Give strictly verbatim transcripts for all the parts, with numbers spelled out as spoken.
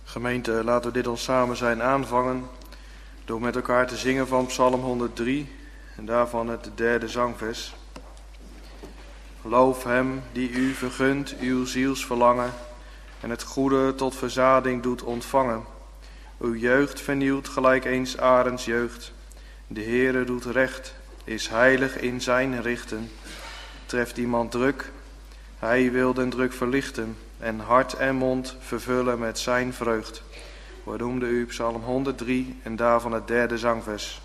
Gemeente, laten we dit ons samen zijn aanvangen door met elkaar te zingen van Psalm honderddrie en daarvan het derde zangvers. Loof hem die u vergunt uw zielsverlangen en het goede tot verzading doet ontvangen. Uw jeugd vernieuwt gelijk eens arends jeugd. De Heere doet recht, is heilig in zijn richten. Treft iemand druk, hij wil den druk verlichten en hart en mond vervullen met zijn vreugd. We noemden u Psalm honderddrie en daarvan het derde zangvers.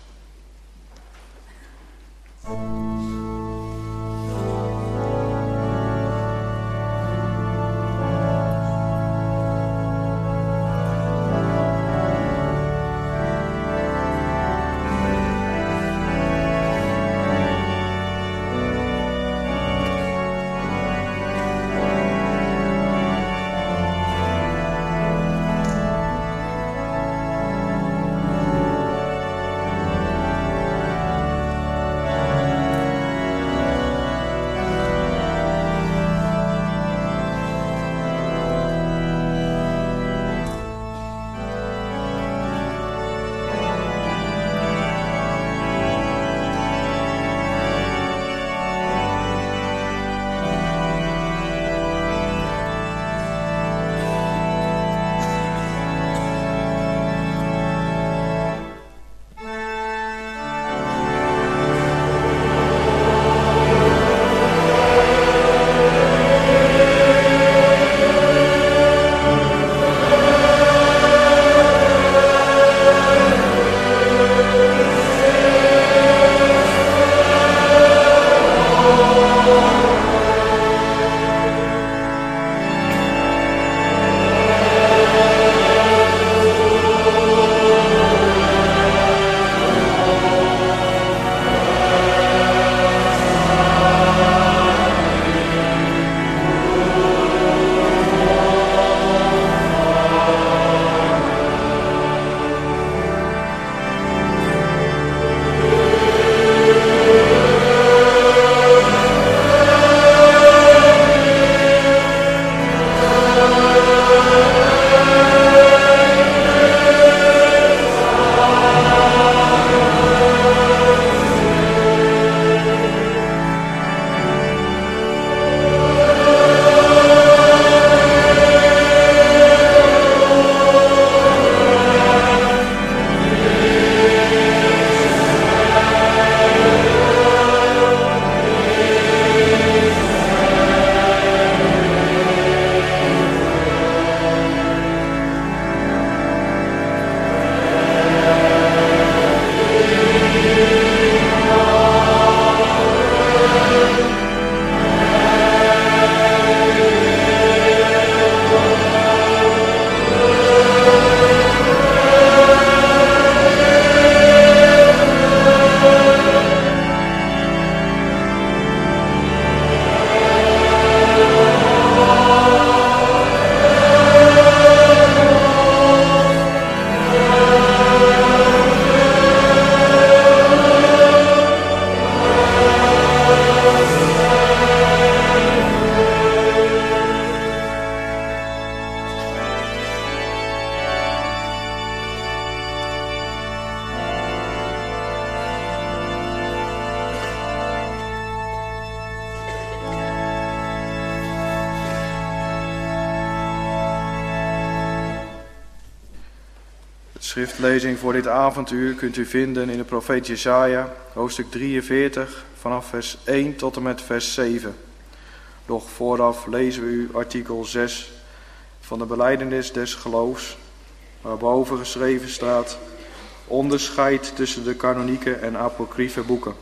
Schriftlezing voor dit avonduur kunt u vinden in de profeet Jesaja, hoofdstuk drieënveertig, vanaf vers één tot en met vers zeven. Doch vooraf lezen we u artikel zes van de belijdenis des geloofs, waarboven geschreven staat: onderscheid tussen de kanonieke en apocryfe boeken.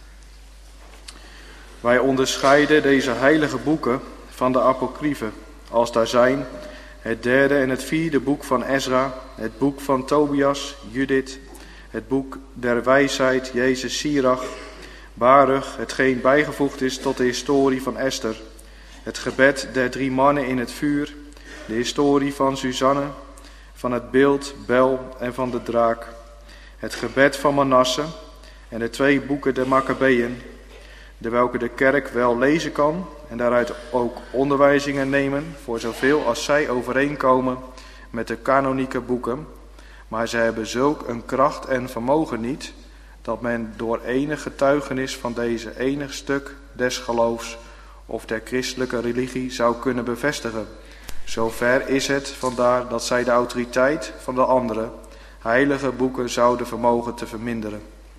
Wij onderscheiden deze heilige boeken van de apocryfe, als daar zijn het derde en het vierde boek van Ezra, het boek van Tobias, Judith, het boek der wijsheid, Jezus, Sirach, Baruch, hetgeen bijgevoegd is tot de historie van Esther, het gebed der drie mannen in het vuur, de historie van Suzanne, van het beeld, Bel en van de draak, het gebed van Manasse en de twee boeken der Maccabeeën, de welke de kerk wel lezen kan en daaruit ook onderwijzingen nemen, voor zoveel als zij overeenkomen met de kanonieke boeken, maar zij hebben zulk een kracht en vermogen niet, dat men door enig getuigenis van deze enig stuk des geloofs of der christelijke religie zou kunnen bevestigen. Zover is het vandaar dat zij de autoriteit van de andere heilige boeken zouden vermogen te verminderen.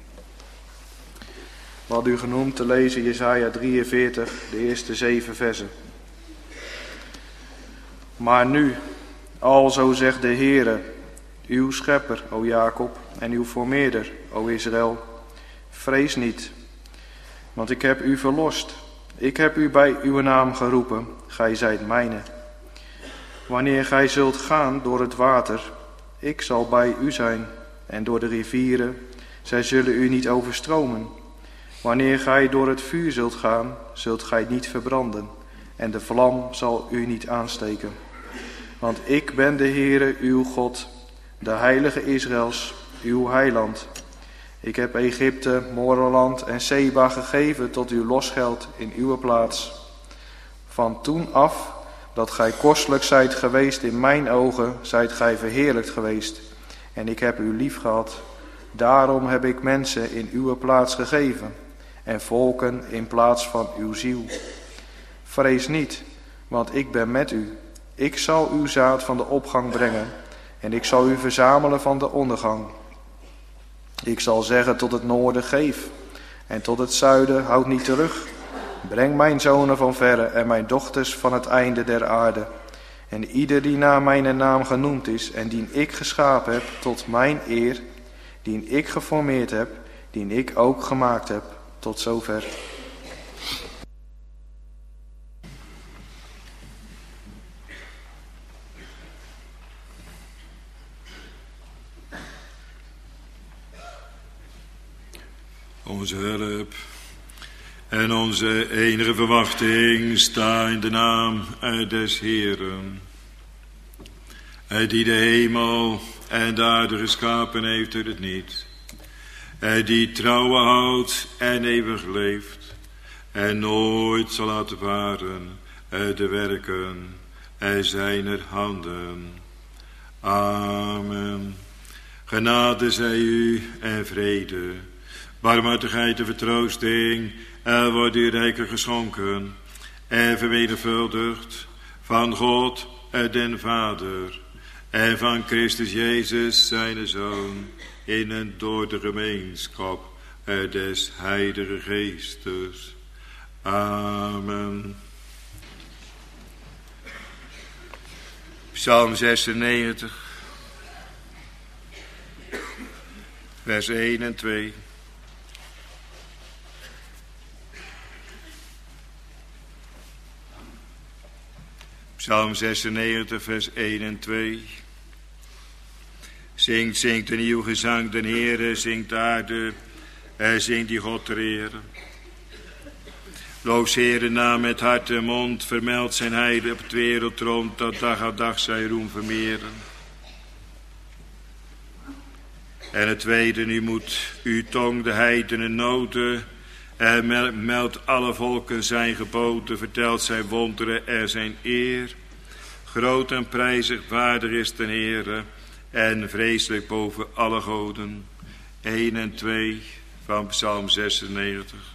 We hadden u genoemd te lezen Jesaja drieënveertig, de eerste zeven versen. Maar nu, alzo zegt de Heere, uw schepper, o Jacob, en uw formeerder, o Israël, vrees niet, want ik heb u verlost. Ik heb u bij uw naam geroepen, gij zijt mijne. Wanneer gij zult gaan door het water, ik zal bij u zijn, en door de rivieren, zij zullen u niet overstromen. Wanneer gij door het vuur zult gaan, zult gij niet verbranden, en de vlam zal u niet aansteken. Want ik ben de Heere, uw God, de heilige Israëls, uw heiland. Ik heb Egypte, Moreland en Seba gegeven tot uw losgeld in uw plaats. Van toen af dat gij kostelijk zijt geweest in mijn ogen, zijt gij verheerlijkt geweest. En ik heb u lief gehad. Daarom heb ik mensen in uw plaats gegeven en volken in plaats van uw ziel. Vrees niet, want ik ben met u. Ik zal uw zaad van de opgang brengen en ik zal u verzamelen van de ondergang. Ik zal zeggen tot het noorden, geef, en tot het zuiden, houd niet terug. Breng mijn zonen van verre en mijn dochters van het einde der aarde. En ieder die naar mijn naam genoemd is en die ik geschapen heb tot mijn eer, die ik geformeerd heb, die ik ook gemaakt heb, tot zover. Onze hulp en onze enige verwachting sta in de naam des Heeren, die de hemel en de aarde geschapen heeft uit het niet, die trouwen houdt en eeuwig leeft en nooit zal laten varen de werken zijner handen. Amen. Genade zij u en vrede, barmhartigheid en vertroosting, er wordt u rijker geschonken en vermenigvuldigd van God den Vader en van Christus Jezus zijn Zoon, in en door de gemeenschap des Heilige Geestes. Amen. Psalm zesennegentig, vers één en twee. Psalm zesennegentig, vers één en twee. Zingt, zingt een nieuw gezang den Heere, zingt de aarde, en zingt die God ter ere. Loof Heere naam met hart en mond, vermeld zijn heide op het wereldrond, dat dag aan dag zijn roem vermeeren. En het tweede, nu moet uw tong de heidenen noden, en meldt alle volken zijn geboden, vertelt zijn wonderen en zijn eer. Groot en prijzig waardig is den Heere, en vreselijk boven alle goden. één en twee van Psalm zesennegentig.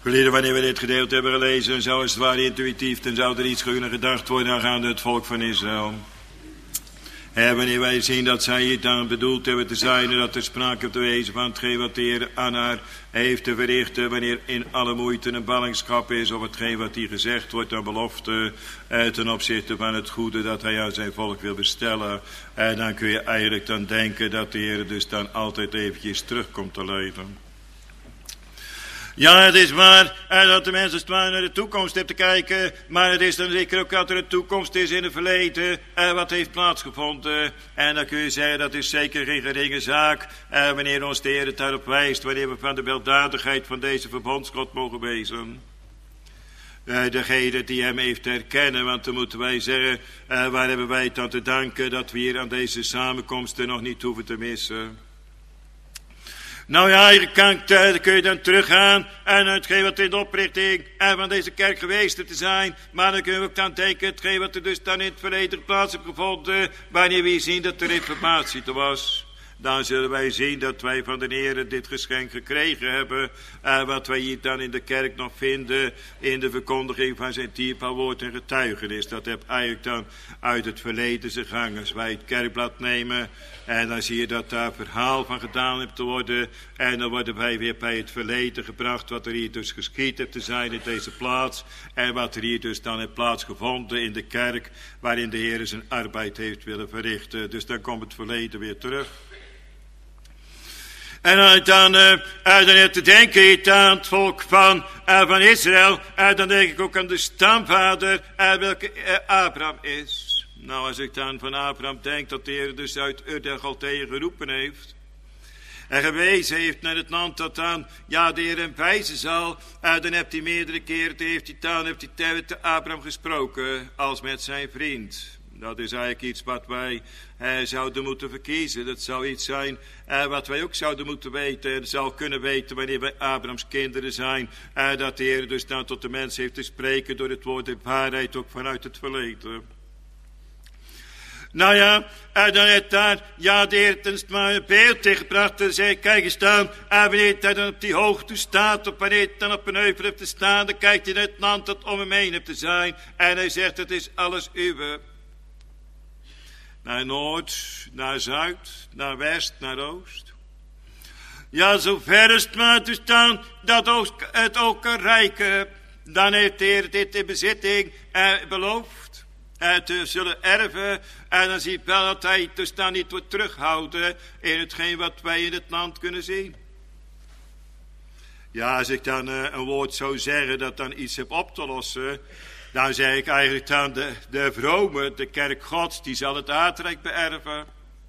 Gelieden, wanneer we dit gedeelte hebben gelezen, zou het ware intuïtief, dan zou er iets kunnen gedacht worden aangaande het volk van Israël. En wanneer wij zien dat zij hier dan bedoeld hebben te zijn, en dat er sprake te wezen van hetgeen wat de Heer aan haar heeft te verrichten, wanneer in alle moeite een ballingschap is, of hetgeen wat hier gezegd wordt aan belofte, eh, ten opzichte van het goede dat hij aan zijn volk wil bestellen. En dan kun je eigenlijk dan denken dat de Heer dus dan altijd eventjes terugkomt te leven. Ja, het is waar eh, dat de mens als het ware naar de toekomst heeft te kijken, maar het is dan zeker ook dat er een toekomst is in het verleden, eh, wat heeft plaatsgevonden. En dan kun je zeggen, dat is zeker geen geringe zaak, eh, wanneer ons de Heer het daarop wijst, wanneer we van de weldadigheid van deze verbondsgod mogen wezen. Uh, degene die hem heeft te herkennen, want dan moeten wij zeggen, uh, waar hebben wij het aan te danken dat we hier aan deze samenkomsten nog niet hoeven te missen. Nou ja, hier kan, dan kun je dan teruggaan en hetgeen wat in de oprichting van deze kerk geweest te zijn. Maar dan kunnen we ook dan denken, hetgeen wat er dus dan in het verleden plaats heeft gevonden, wanneer we zien dat de reformatie er was. Dan zullen wij zien dat wij van de Heer dit geschenk gekregen hebben. Uh, wat wij hier dan in de kerk nog vinden. In de verkondiging van zijn dierbaar woord en getuigenis. Dat heb eigenlijk dan uit het verleden zijn gang. Als wij het kerkblad nemen. En dan zie je dat daar verhaal van gedaan heeft te worden. En dan worden wij weer bij het verleden gebracht. Wat er hier dus geschied heeft te zijn in deze plaats. En wat er hier dus dan heeft plaatsgevonden in de kerk. Waarin de Heer zijn arbeid heeft willen verrichten. Dus dan komt het verleden weer terug. En dan, dan, uh, dan heb te denken aan het volk van, uh, van Israël. Uh, dan denk ik ook aan de stamvader, uh, welke uh, Abraham is. Nou, als ik dan van Abraham denk dat de Heer dus uit Ur der Galdeeën geroepen heeft. En gewezen heeft naar het land dat dan, ja, de Heer hem wijzen zal. Uh, dan heeft hij meerdere keren, heeft hij dan, heeft hij met Abraham gesproken als met zijn vriend. Dat is eigenlijk iets wat wij eh, zouden moeten verkiezen. Dat zou iets zijn eh, wat wij ook zouden moeten weten. En zou kunnen weten wanneer wij Abrahams kinderen zijn. Eh, dat de Heer dus dan tot de mens heeft te spreken door het woord de waarheid ook vanuit het verleden. Nou ja, en dan heeft daar, ja, de Heer het maar een beeld tegengebracht. En zei, kijk eens dan, en wanneer hij dan op die hoogte staat, of wanneer hij dan op een heuvel heeft te staan, dan kijkt hij naar het land dat om hem heen heeft te zijn. En hij zegt, het is alles uwe. Naar noord, naar zuid, naar west, naar oost. Ja, zover is het maar te staan dat ook, het ook kan rijken. Dan heeft de Heer dit in bezitting eh, beloofd. Eh, te zullen erven. En dan zie je wel dat hij dus dan niet wordt terughouden in hetgeen wat wij in het land kunnen zien. Ja, als ik dan uh, een woord zou zeggen dat dan iets heb op te lossen, dan zeg ik eigenlijk dan de, de vrome, de kerk Gods, die zal het aardrijk beërven.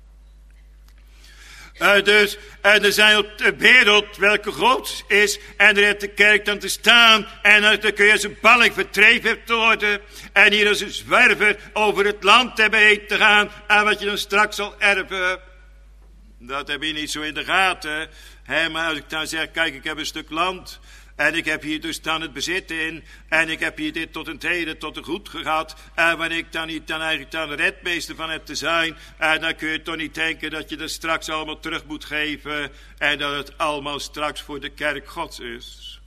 Uh, dus, en er zijn op de wereld welke groot is, en er heeft de kerk dan te staan, en dan kun je als een balling vertreven te worden, en hier als een zwerver over het land hebben heen te gaan, en wat je dan straks zal erven. Dat heb je niet zo in de gaten, hè? Maar als ik dan zeg, kijk, ik heb een stuk land, en ik heb hier dus dan het bezit in. En ik heb hier dit tot een heden, tot een goed gehad. En wanneer ik dan niet dan eigenlijk dan de redmeester van heb te zijn. En dan kun je toch niet denken dat je dat straks allemaal terug moet geven. En dat het allemaal straks voor de kerk Gods is.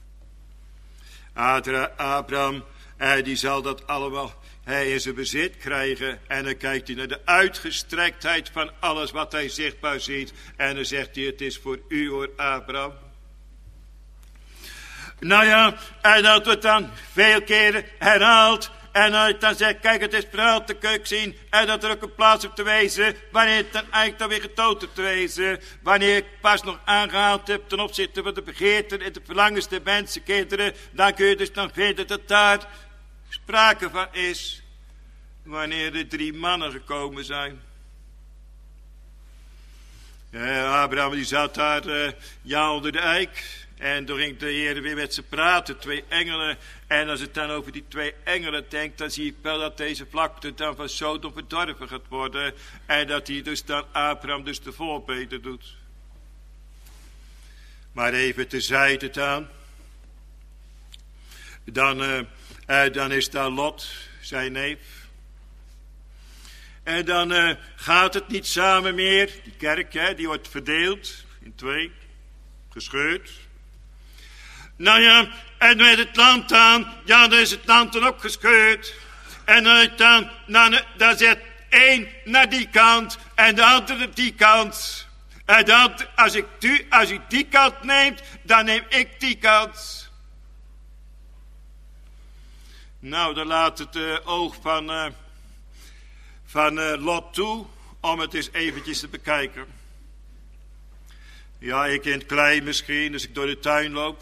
Abraham, die zal dat allemaal hij in zijn bezit krijgen. En dan kijkt hij naar de uitgestrektheid van alles wat hij zichtbaar ziet. En dan zegt hij, het is voor u hoor, Abraham. Nou ja, en dat wordt dan veel keren herhaald. En dan, dan zegt, kijk, het is verhaal te kunnen zien. En dat er ook een plaats op te wezen. Wanneer het dan eigenlijk dan weer getoond op te wezen. Wanneer ik pas nog aangehaald heb ten opzichte van de begeerten en de verlangens der mensen, kinderen. Dan kun je dus dan vinden dat daar sprake van is. Wanneer de drie mannen gekomen zijn. Ja, Abraham die zat daar uh, ja onder de eik. En toen ging de Heer weer met ze praten, twee engelen. En als het dan over die twee engelen denkt, dan zie ik wel dat deze vlakte dan van Sodom verdorven gaat worden. En dat hij dus dan Abraham dus de voorbeden doet. Maar even terzijde dan. Dan, uh, uh, dan is daar Lot, zijn neef. En dan uh, gaat het niet samen meer. Die kerk, hè, die wordt verdeeld in twee, gescheurd. Nou ja, en met het land aan, ja, dan is het land dan ook gescheurd. En dan, dan, dan, dan zet één naar die kant en de andere naar die kant. En dan, als ik, die, als ik die kant neemt, dan neem ik die kant. Nou, dan laat het uh, oog van, uh, van uh, Lot toe, om het eens eventjes te bekijken. Ja, ik in het klein misschien, als ik door de tuin loop.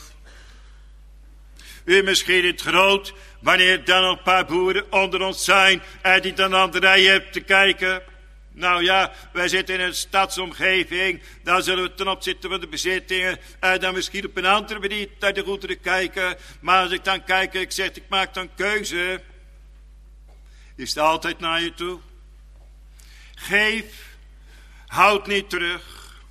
U misschien in het groot, wanneer dan een paar boeren onder ons zijn en die dan aan de rij hebben te kijken. Nou ja, wij zitten in een stadsomgeving, dan zullen we ten opzichte van de bezittingen en dan misschien op een andere manier naar de goederen kijken. Maar als ik dan kijk, ik zeg, ik maak dan keuze, is het altijd naar je toe. Geef, houd niet terug.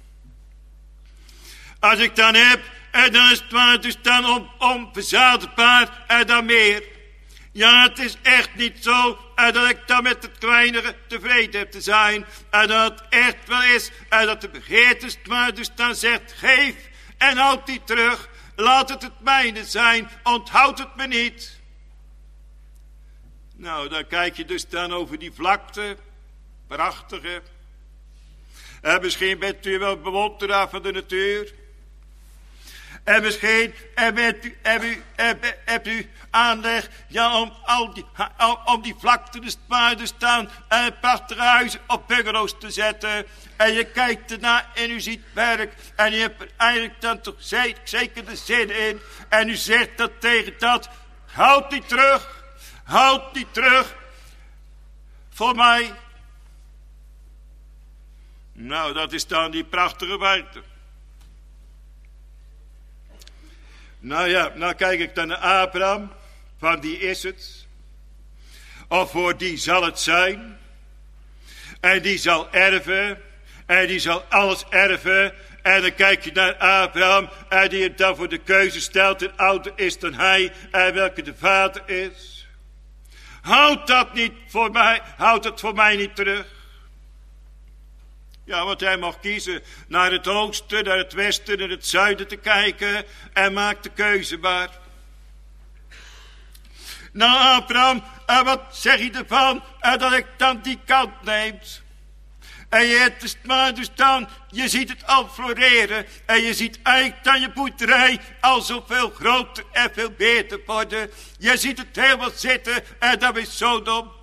Als ik dan heb, en dan is het maar dus dan om, om verzadigbaar en dan meer. Ja, het is echt niet zo en dat ik dan met het kleinere tevreden heb te zijn. En dat het echt wel is en dat de begeerte is maar dus dan zegt, geef en houd die terug. Laat het het mijne zijn, onthoud het me niet. Nou, dan kijk je dus dan over die vlakte, prachtige. En misschien bent u wel bewonderaar van de natuur. En misschien hebt u, hebt u, hebt, hebt u aanleg ja, om, al die, om, om die vlakte dus maar te staan en prachtige huizen op bungalows te zetten. En je kijkt ernaar en u ziet werk. En je hebt er eigenlijk dan toch zeker de zin in. En u zegt dat tegen dat. Houd die terug. Houd die terug. Voor mij. Nou, dat is dan die prachtige waarde. Nou ja, nou kijk ik dan naar Abraham, van die is het. Of voor die zal het zijn. En die zal erven. En die zal alles erven. En dan kijk je naar Abraham. En die het dan voor de keuze stelt. En ouder is dan hij. En welke de vader is. Houd dat niet voor mij. Houd het voor mij niet terug. Ja, want hij mag kiezen naar het oosten, naar het westen, naar het zuiden te kijken. En maakt de keuze maar. Nou, Abraham, en wat zeg je ervan? En dat ik dan die kant neem. En je hebt het maar dus dan, je ziet het al floreren. En je ziet eigenlijk dan je boerderij al zoveel groter en veel beter worden. Je ziet het helemaal zitten en dat is zo dom.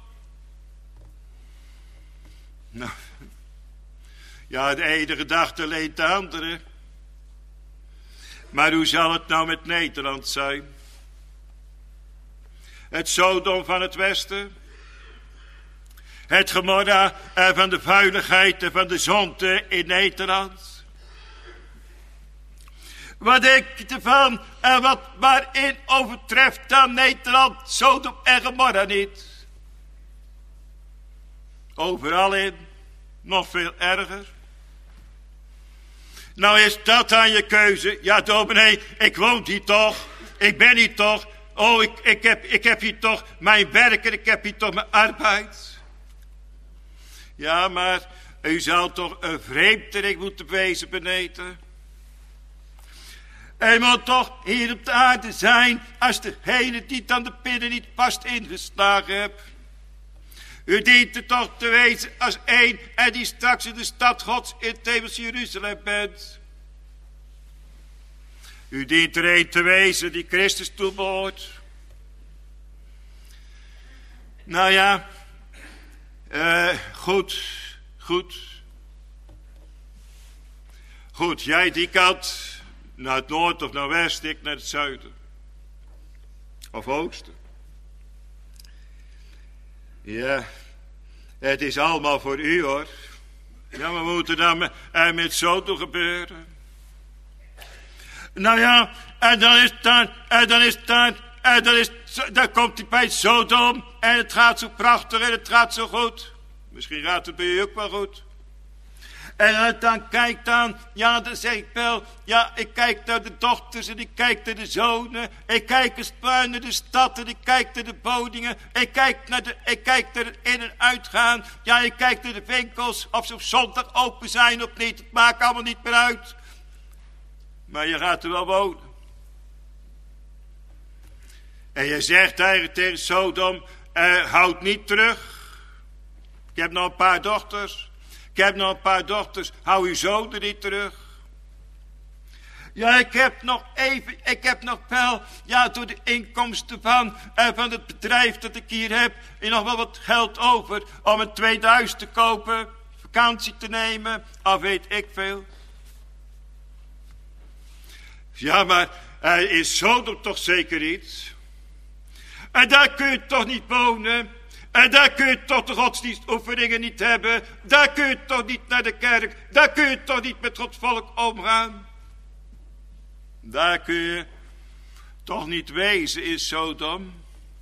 Nou. Ja, de ene gedachte leent de andere. Maar hoe zal het nou met Nederland zijn? Het Sodom van het Westen. Het Gomorra van de vuiligheid en van de zonde in Nederland. Wat denk je ervan en wat waarin overtreft dan Nederland Sodom en Gomorra niet? Overal in, nog veel erger. Nou is dat aan je keuze. Ja, dominee, ik woon hier toch. Ik ben hier toch. Oh, ik, ik, heb, ik heb hier toch mijn werk en ik heb hier toch mijn arbeid. Ja, maar u zou toch een vreemdeling moeten wezen beneden. Hij moet toch hier op de aarde zijn als degene die dan de pinnen niet vast ingeslagen hebt. U dient er toch te wezen als één en die straks in de stad Gods in tevens Jeruzalem bent. U dient er één te wezen die Christus toebehoort. Nou ja, uh, goed, goed. Goed, jij die kant, naar het noord of naar west, ik naar het zuiden. Of oosten. Ja, het is allemaal voor u hoor. Ja, maar moet er dan met, en met Sodom gebeuren? Nou ja, en dan is het dan, en dan is het dan, en dan is het, dan komt hij bij Sodom en het gaat zo prachtig en het gaat zo goed. Misschien gaat het bij u ook wel goed. En dan kijkt dan, ja, dan zeg ik wel, ja, ik kijk naar de dochters en ik kijk naar de zonen. Ik kijk eens naar de stad en ik kijk naar de woningen. Ik kijk naar, de, ik kijk naar het in- en uitgaan. Ja, ik kijk naar de winkels, of ze op zondag open zijn of niet. Het maakt allemaal niet meer uit. Maar je gaat er wel wonen. En je zegt eigenlijk tegen Sodom, uh, houd niet terug. Ik heb nog een paar dochters. Ik heb nog een paar dochters. Hou uw zonen niet terug. Ja, ik heb nog even, ik heb nog wel, ja, door de inkomsten van, uh, van het bedrijf dat ik hier heb, en nog wel wat geld over om een tweeduizend te kopen, vakantie te nemen, of weet ik veel. Ja, maar uh, in Sodom toch zeker niet. En daar kun je toch niet wonen. En daar kun je toch de godsdienstoefeningen niet hebben. Daar kun je toch niet naar de kerk. Daar kun je toch niet met Gods volk omgaan. Daar kun je toch niet wezen in Sodom.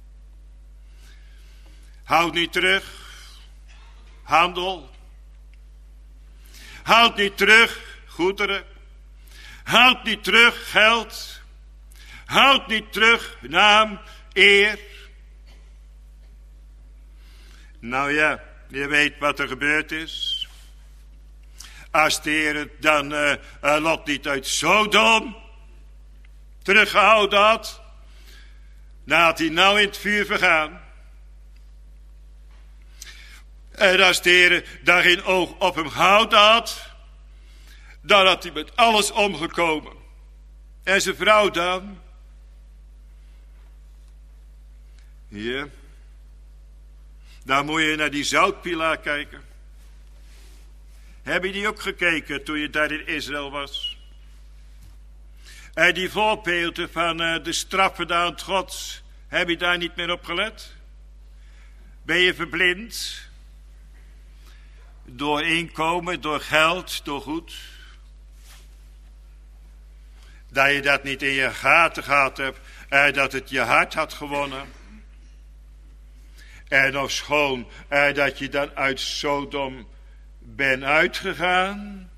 Houd niet terug. Handel. Houd niet terug goederen. Houd niet terug geld. Houd niet terug naam, eer. Nou ja, je weet wat er gebeurd is. Als de Heer het dan uh, uh, Lot niet uit Sodom teruggehouden had, dan had hij nou in het vuur vergaan. En als de Heer daar geen oog op hem gehouden had, dan had hij met alles omgekomen. En zijn vrouw dan? Ja. Dan moet je naar die zoutpilaar kijken. Heb je die ook gekeken toen je daar in Israël was? En die voorbeelden van uh, de straffen aan het Gods, heb je daar niet meer op gelet? Ben je verblind? Door inkomen, door geld, door goed? Dat je dat niet in je gaten gehad hebt, uh, dat het je hart had gewonnen. En ofschoon uh, dat je dan uit Sodom bent uitgegaan.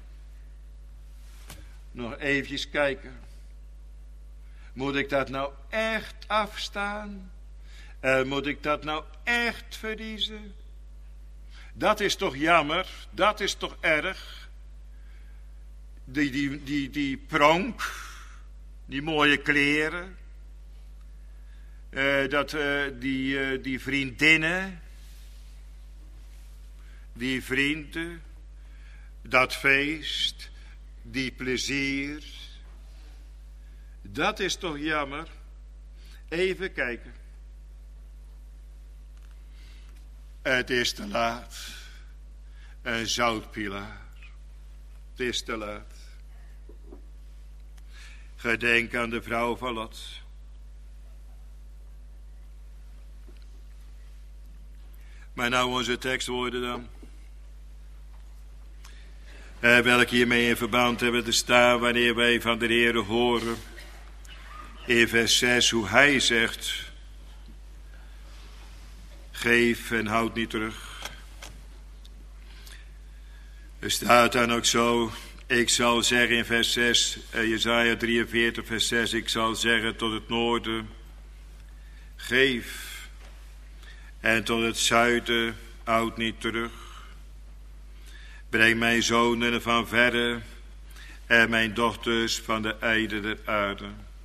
Nog eventjes kijken. Moet ik dat nou echt afstaan? Uh, moet ik dat nou echt verliezen? Dat is toch jammer? Dat is toch erg? Die, die, die, die pronk, die mooie kleren. Uh, dat, uh, die, uh, die vriendinnen, die vrienden, dat feest, die plezier. Dat is toch jammer? Even kijken. Het is te laat. Een zoutpilaar. Het is te laat. Gedenk aan de vrouw van Lot. Maar nou onze tekstwoorden dan. Eh, welke hiermee in verband hebben te staan wanneer wij van de Heer horen. In vers zes hoe hij zegt. Geef en houd niet terug. Er staat dan ook zo. Ik zal zeggen in vers zes. Eh, Jesaja drieënveertig vers zes. Ik zal zeggen tot het noorden. Geef. En tot het zuiden, houd niet terug. Breng mijn zonen van verre en mijn dochters van de einde der aarde.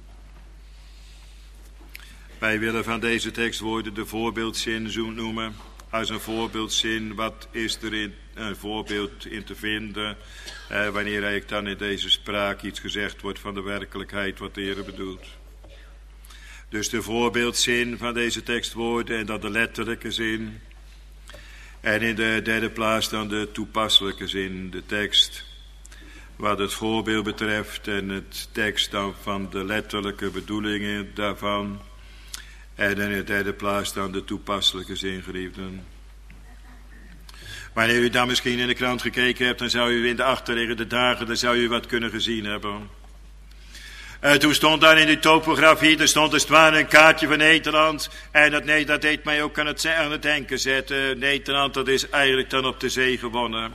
Wij willen van deze tekstwoorden de voorbeeldzin noemen. Als een voorbeeldzin, wat is er in een voorbeeld in te vinden? Eh, wanneer eigenlijk dan in deze spraak iets gezegd wordt van de werkelijkheid wat de Heer bedoelt. Dus de voorbeeldzin van deze tekstwoorden en dan de letterlijke zin. En in de derde plaats dan de toepasselijke zin, de tekst. Wat het voorbeeld betreft en het tekst dan van de letterlijke bedoelingen daarvan. En in de derde plaats dan de toepasselijke zin, geliefden. Wanneer u dan misschien in de krant gekeken hebt, dan zou u in de achterliggende dagen, dan zou u wat kunnen gezien hebben. Uh, toen stond daar in die topografie, er stond als het ware een kaartje van Nederland. En dat, nee, dat deed mij ook aan het, aan het denken zetten. Nederland, dat is eigenlijk dan op de zee gewonnen.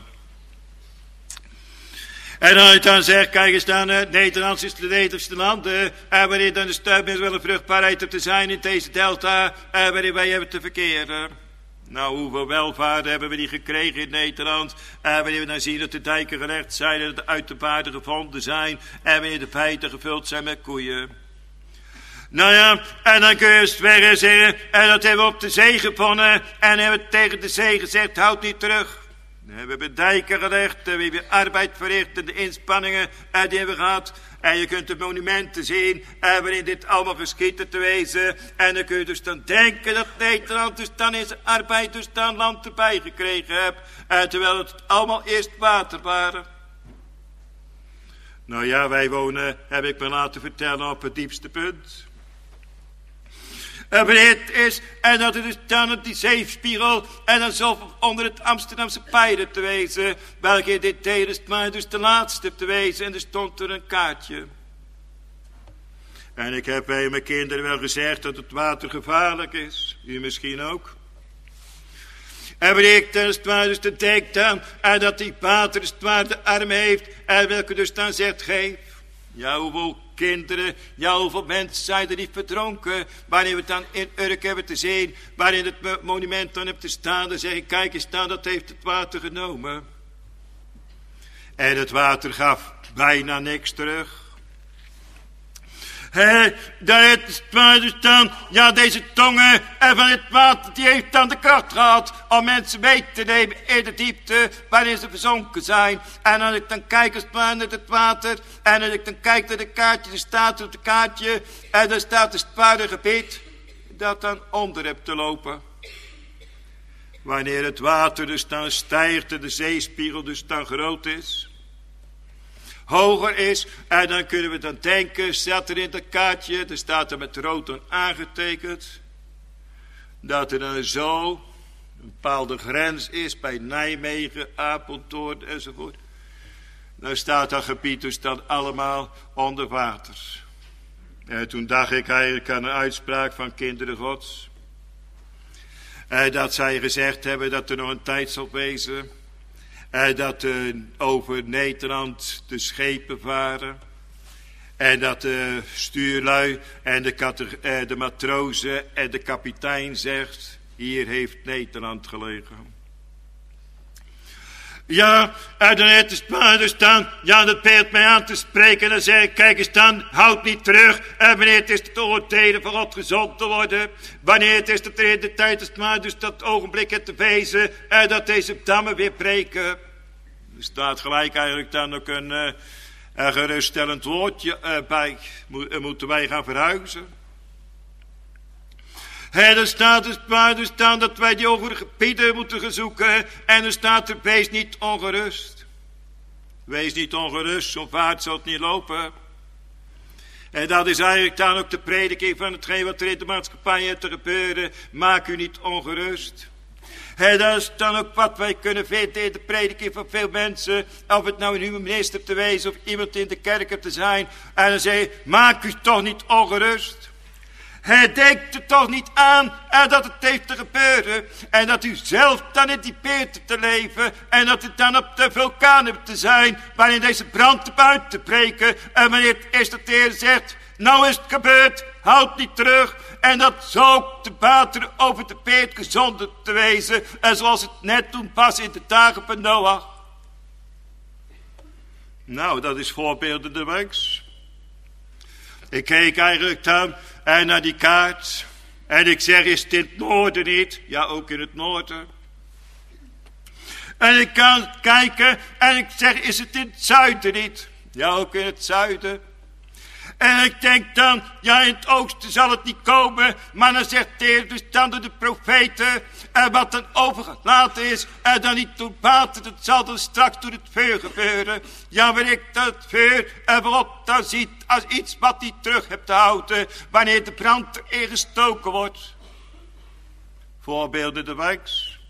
En dan je dan zegt, kijk eens dan, uh, Nederland is het nederigste land. Uh, en wanneer dan de stuipmis wel een vruchtbaarheid op te zijn in deze delta, uh, waarin wij hebben te verkeren. Nou, hoeveel welvaart hebben we die gekregen in Nederland? En wanneer we dan zien dat de dijken gerecht zijn en dat de uit de paarden gevonden zijn. En wanneer de feiten gevuld zijn met koeien. Nou ja, en dan kun je het verder zeggen, en dat hebben we op de zee gevonden, en hebben we tegen de zee gezegd, houd niet terug. We hebben dijken gelegd, we hebben arbeid verricht, en de inspanningen uh, die hebben we gehad. En je kunt de monumenten zien, uh, waarin dit allemaal geschieden te wezen. En dan kun je dus dan denken dat Nederland dus dan in zijn arbeid dus dan land erbij gekregen hebt. Uh, terwijl het allemaal eerst water waren. Nou ja, wij wonen, heb ik me laten vertellen, op het diepste punt. En wanneer het is, en dat het dus dan op die zeespiegel, en dan zo onder het Amsterdamse pijlen te wezen, welke dit deed is maar dus de laatste te wezen, en er stond er een kaartje. En ik heb bij mijn kinderen wel gezegd dat het water gevaarlijk is, u misschien ook. En wanneer ik dus maar dus de denk dan, en dat die water dus maar de arm heeft, en welke dus dan zegt, geef. Ja, hoeveel kinderen, ja, hoeveel mensen zijn er niet verdronken, waarin we het dan in Urk hebben te zien, waarin het monument dan hebt te staan, dan zeg ik, kijk eens staan, dat heeft het water genomen. En het water gaf bijna niks terug. Hé, daar heeft het water dan, ja, deze tongen en van het water, die heeft dan de kracht gehad om mensen mee te nemen in de diepte waarin ze verzonken zijn. En als ik dan kijk als het maar naar het water, en als ik dan kijk naar de kaartje, er staat op de kaartje, en daar staat het gebied dat dan onder hebt te lopen. Wanneer het water dus dan stijgt en de zeespiegel dus dan groot is, hoger is, en dan kunnen we dan denken, staat er in dat kaartje, er staat er met rood dan aangetekend, dat er dan zo een bepaalde grens is bij Nijmegen, Apeldoorn enzovoort. Dan staat dat gebied dus dan allemaal onder water. En toen dacht ik eigenlijk aan een uitspraak van kinderen Gods. En dat zij gezegd hebben dat er nog een tijd zal wezen. En dat uh, over Nederland de schepen varen. En dat de stuurlui en de, kate- uh, de matrozen en de kapitein zegt, hier heeft Nederland gelegen. Ja, en dan heeft het maar dus dan, ja, dat beeld mij aan te spreken. En dan zeg ik, kijk eens dan, houd niet terug. En wanneer het is te oordelen van God gezond te worden. Wanneer het is dat er in de tijd is maar dus dat ogenblik het te wezen. En dat deze dammen weer breken. Er staat gelijk eigenlijk dan ook een, uh, een geruststellend woordje uh, bij. Mo- uh, moeten wij gaan verhuizen. En er staat dus maar dus dan dat wij die over gebieden moeten gaan zoeken. En er staat er, wees niet ongerust. Wees niet ongerust, zo'n vaart zal het niet lopen. En dat is eigenlijk dan ook de prediking van hetgeen wat er in de maatschappij heeft te gebeuren. Maak u niet ongerust. En dat is dan ook wat wij kunnen vinden in de prediking van veel mensen. Of het nou een nieuwe minister te wezen of iemand in de kerk te zijn. En dan zeg je, maak u toch niet ongerust. Hij denkt er toch niet aan en dat het heeft te gebeuren. En dat u zelf dan in die peerte te leven. En dat het dan op de vulkaan hebt te zijn. Waarin deze brand te buiten te breken. En wanneer het is dat de Heer zegt, nou is het gebeurd, houd niet terug. En dat zou ook de water over de peert gezonden te wezen. En zoals het net toen was in de dagen van Noach. Nou, dat is voorbeeldende werks. Ik keek eigenlijk dan en naar die kaart. En ik zeg, is het in het noorden niet? Ja, ook in het noorden. En ik kan kijken en ik zeg, is het in het zuiden niet? Ja, ook in het zuiden. En ik denk dan, ja, in het oosten zal het niet komen. Maar dan zegt de Heer dus dan door de profeten. En wat dan overgelaten is. En dan niet door water. Dat zal dan straks door het vuur gebeuren. Ja, wanneer ik dat vuur en waarop dan ziet. Als iets wat niet terug hebt te houden. Wanneer de brand erin gestoken wordt. Voorbeelden de werks.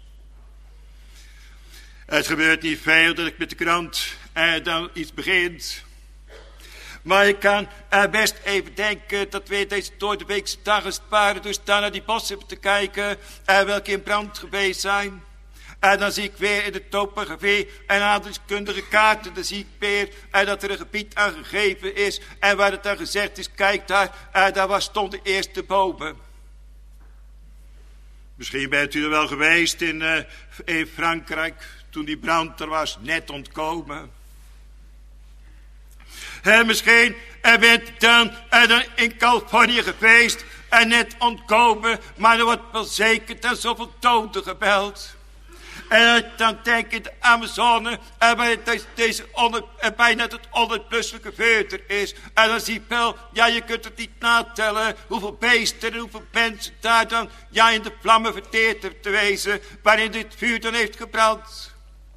Het gebeurt niet veel dat ik met de krant. En dan iets begint. Maar ik kan uh, best even denken dat we deze doordeweekse dagen sparen. Dus daar naar die bossen hebben te kijken. Uh, welke in brand geweest zijn. En uh, dan zie ik weer in de topografie en aardrijkskundige kaarten. Dan zie ik weer uh, dat er een gebied aangegeven is. En waar het dan gezegd is, kijk daar. Uh, daar was, stond de eerste bomen. Misschien bent u er wel geweest in, uh, in Frankrijk. Toen die brand er was, net ontkomen. En misschien er bent dan, er dan in Californië geweest en net ontkomen, maar er wordt wel zeker ten zoveel doden gebeld. En dan denk ik de Amazone, en bij deze onder, en bijna het onuitblusselijke veter is. En dan zie je wel, ja, je kunt het niet natellen hoeveel beesten en hoeveel mensen daar dan, ja, in de vlammen verteerd hebben te wezen, waarin dit vuur dan heeft gebrand.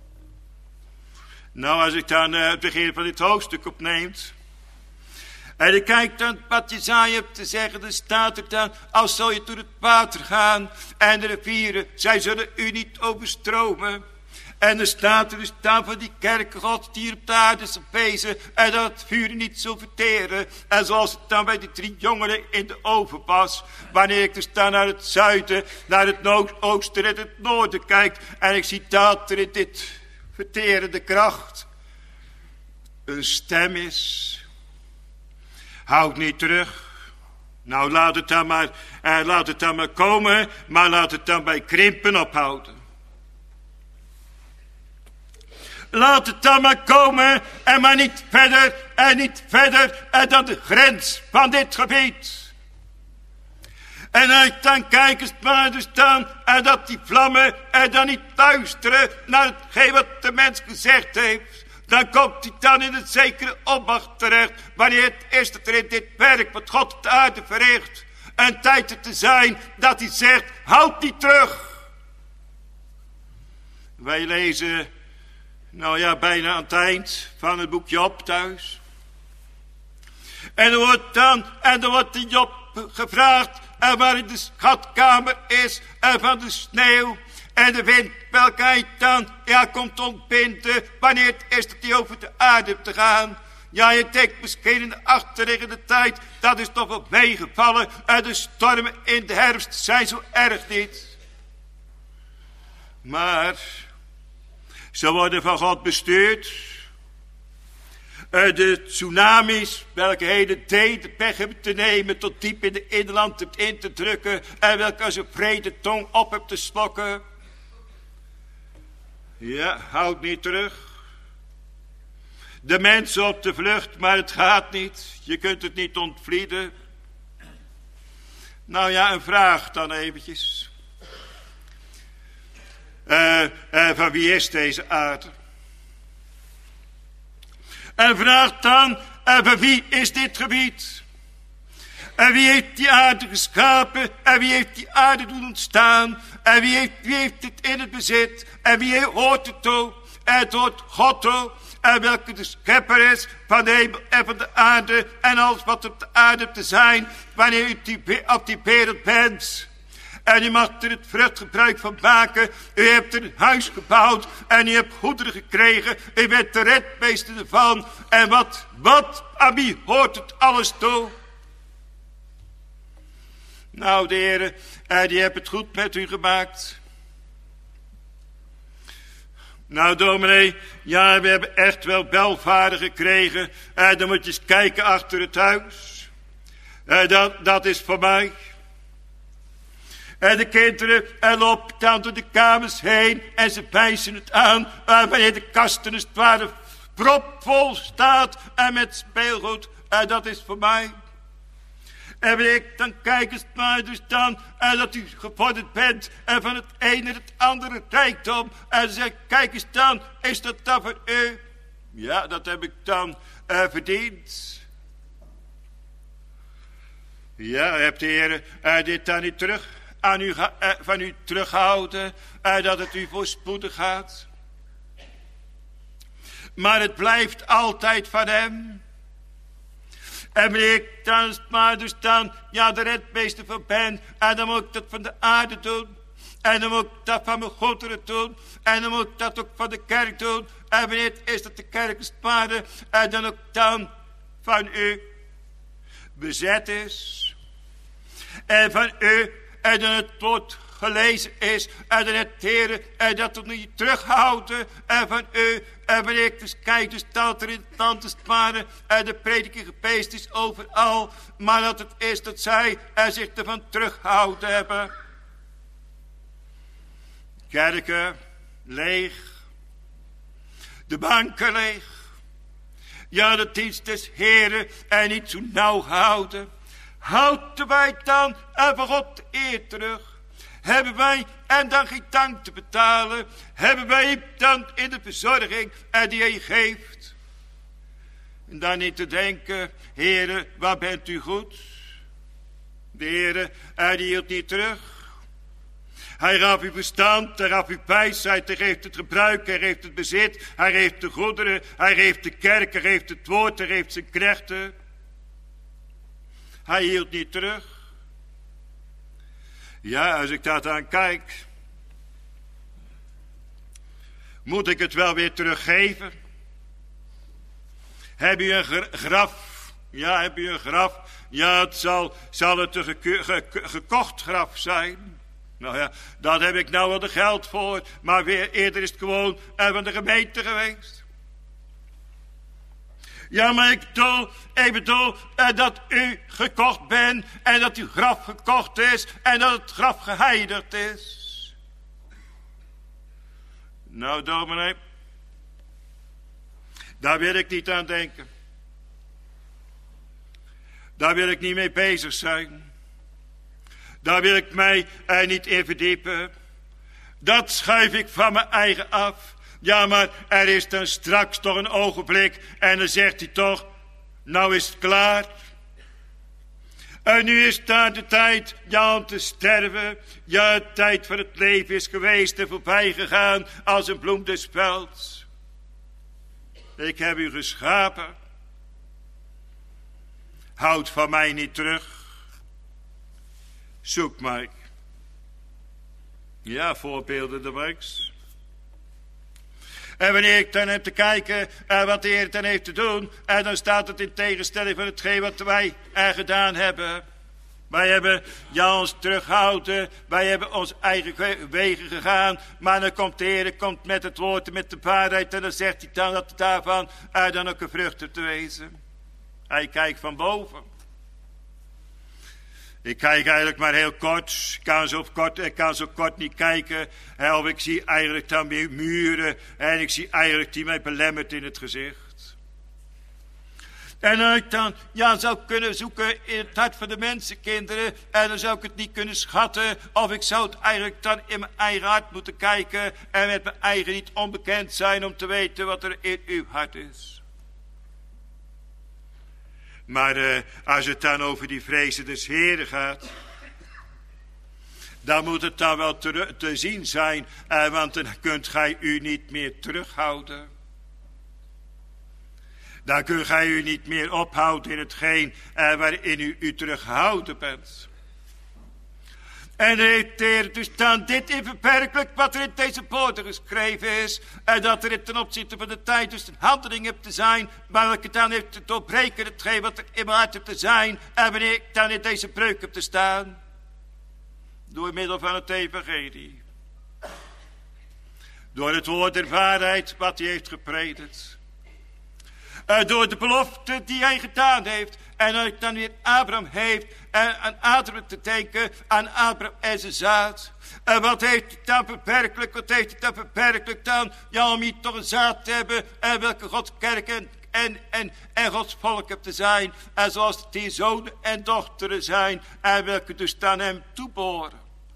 Nou, als ik dan uh, het begin van dit hoofdstuk opneemt, en ik kijk dan wat Jesaja hebt te zeggen, dan staat er dan, als zal je door het water gaan en de rivieren, zij zullen u niet overstromen. En er staat er dus dan van die kerken Gods die hier op de aarde zal wezen en dat het vuur niet zal verteren. En zoals het dan bij die drie jongeren in de oven was, wanneer ik dus dan naar het zuiden, naar het oosten en het noorden kijk en ik zie dat er in dit verterende kracht een stem is. Houd niet terug. Nou, laat het dan maar, eh, laat het dan maar komen, maar laat het dan bij krimpen ophouden. Laat het dan maar komen en maar niet verder en niet verder en dan de grens van dit gebied. En als ik dan kijk eens maar dus dan en dat die vlammen en dan niet luisteren naar hetgeen wat de mens gezegd heeft. Dan komt hij dan in een zekere opmacht terecht, wanneer het is dat er in dit werk wat God op de aarde verricht, een tijd er te zijn dat hij zegt, houd niet terug. Wij lezen, nou ja, bijna aan het eind van het boek Job thuis. En er wordt dan, en er wordt de Job gevraagd, en waar de schatkamer is, en van de sneeuw. En de wind, welke hij dan, ja, komt ontbinden, wanneer het is dat hij over de aarde hebt te gaan. Ja, je denkt misschien in de achterliggende tijd, dat is toch wel meegevallen. En de stormen in de herfst zijn zo erg niet. Maar, ze worden van God bestuurd. De tsunamis, welke heden de pech hebben te nemen tot diep in de inland hebt in te drukken. En welke als een vrede tong op hebt te slokken. Ja, houd niet terug. De mensen op de vlucht, maar het gaat niet. Je kunt het niet ontvlieden. Nou ja, een vraag dan eventjes. Uh, uh, van wie is deze aarde? En vraag dan, en van wie is dit gebied? En wie heeft die aarde geschapen? En wie heeft die aarde doen ontstaan? En wie heeft, wie heeft het in het bezit? En wie hoort het toe? En het hoort God toe. En welke de schepper is van de hemel en van de aarde. En alles wat op de aarde te zijn. Wanneer u die, op die wereld bent. En u mag er het vruchtgebruik van maken. U hebt er een huis gebouwd. En u hebt goederen gekregen. U bent de redmeester ervan. En wat, wat, aan wie hoort het alles toe? Nou, de heren, eh, die hebben het goed met u gemaakt. Nou, dominee, ja, we hebben echt wel welvaarden gekregen. Eh, dan moet je eens kijken achter het huis. Eh, dat, dat is voor mij. En de kinderen en lopen dan door de kamers heen en ze wijzen het aan. En wanneer de kasten als het ware propvol staat en met speelgoed. En dat is voor mij. En wanneer ik dan kijk eens maar dus dan, en dat u gevorderd bent, en van het ene het andere rijkdom. En ze zegt, kijk eens dan, is dat dan voor u? Ja, dat heb ik dan uh, verdiend. Ja, hebt de Heer uh, dit dan niet terug aan u, uh, van u terughouden, uh, dat het u voorspoedig gaat? Maar het blijft altijd van hem. En wanneer ik dan maar dus dan, ja, de redmeester van ben, en dan moet ik dat van de aarde doen. En dan moet ik dat van mijn goederen doen. En dan moet ik dat ook van de kerk doen. En wanneer het is dat de kerk is paarden, en dan ook dan van u bezet is. En van u, en dan het woord gelezen is, en dan het heren, en dat het niet terughouden, en van u, en wanneer ik dus kijk, dus dat er in het land is waren, en de prediking gepeest is overal, maar dat het is dat zij er zich ervan terughouden hebben. Kerken leeg, de banken leeg, Ja, de dienst des Heren en niet zo nauw gehouden. Houden wij dan en van God de eer terug? Hebben wij en dan geen dank te betalen? Hebben wij dan in de verzorging en die hij geeft? En dan niet te denken, Heere, waar bent u goed? De Heere, hij hield niet terug. Hij gaf u verstand, hij gaf u wijsheid, hij geeft het gebruik, hij geeft het bezit, hij geeft de goederen, hij geeft de kerk, hij geeft het woord, hij geeft zijn knechten. Hij hield niet terug. Ja, als ik dat aan kijk, moet ik het wel weer teruggeven? Heb je een graf? Ja, heb je een graf? Ja, het zal, zal het een geke, ge, gekocht graf zijn. Nou ja, daar heb ik nou wel de geld voor. Maar weer eerder is het gewoon uh, van de gemeente geweest. Ja, maar ik bedoel, ik bedoel uh, dat u gekocht bent. En dat uw graf gekocht is. En dat het graf geheiligd is. Nou, dominee. Daar wil ik niet aan denken. Daar wil ik niet mee bezig zijn. Daar wil ik mij er niet in verdiepen. Dat schuif ik van mijn eigen af. Ja, maar er is dan straks toch een ogenblik. En dan zegt hij toch, nou is het klaar. En nu is daar de tijd, ja, om te sterven. Ja, de tijd van het leven is geweest en voorbij gegaan als een bloem des velds. Ik heb u geschapen. Houd van mij niet terug. Zoek mij. Ja, voorbeelden de werks. En wanneer ik dan heb te kijken uh, wat de Heer dan heeft te doen, en uh, dan staat het in tegenstelling van hetgeen wat wij er gedaan hebben. Wij hebben ja, ons teruggehouden, wij hebben ons eigen wegen gegaan, maar dan komt de Heer, komt met het woord en met de waarheid, en dan zegt hij dan dat het daarvan uh, dan ook een vrucht heeft te wezen. Hij kijkt van boven. Ik kijk eigenlijk maar heel kort. Ik kan zo kort, ik kan zo kort niet kijken. Of ik zie eigenlijk dan weer muren. En ik zie eigenlijk die mij belemmert in het gezicht. En als ik dan ja, zou kunnen zoeken in het hart van de mensenkinderen. En dan zou ik het niet kunnen schatten. Of ik zou het eigenlijk dan in mijn eigen hart moeten kijken. En met mijn eigen niet onbekend zijn om te weten wat er in uw hart is. Maar uh, als het dan over die vrezen des Heren gaat, dan moet het dan wel te, te zien zijn, uh, want dan kunt gij u niet meer terughouden. Dan kunt gij u niet meer ophouden in hetgeen uh, waarin u u teruggehouden bent. En de Heer dus dan dit in verperkelijk wat er in deze woorden geschreven is. En dat er ten opzichte van de tijd dus een handeling hebt te zijn. Maar welke dan heeft te doorbreken hetgeen wat er in mijn hart hebt te zijn. En wanneer ik dan in deze breuk heb te staan. Door middel van het evangelie. Door het woord der waarheid wat hij heeft gepredikt. Uh, door de belofte die hij gedaan heeft. En dat ik dan weer Abraham heeft. En aan Abraham te denken. Aan Abraham en zijn zaad. En wat heeft hij dan beperkelijk? Wat heeft hij dan beperkelijk dan? Ja, om hier toch een zaad te hebben. En welke Gods kerk en, en, en, en Gods volk hebt te zijn. En zoals de tien zonen en dochteren zijn. En welke dus aan hem toebehoren.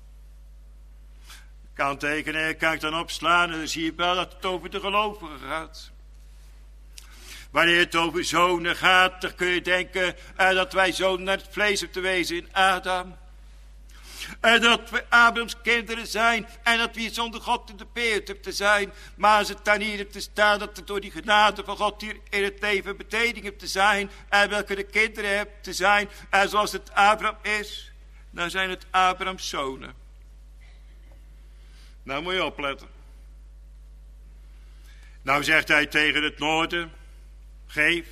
Kan tekenen, kan ik dan opslaan. En dan zie je wel dat het over de gelovigen gaat. Wanneer het over zonen gaat, dan kun je denken uh, dat wij zonen naar het vlees hebben te wezen in Adam. En dat we Abrahams kinderen zijn en dat we zonder God in de beeld hebben te zijn. Maar als het dan hier hebt te staan dat het door die genade van God hier in het leven beteding hebt te zijn. En welke de kinderen hebt te zijn. En zoals het Abraham is, dan zijn het Abrahams zonen. Nou moet je opletten. Nou zegt hij tegen het noorden. Geef.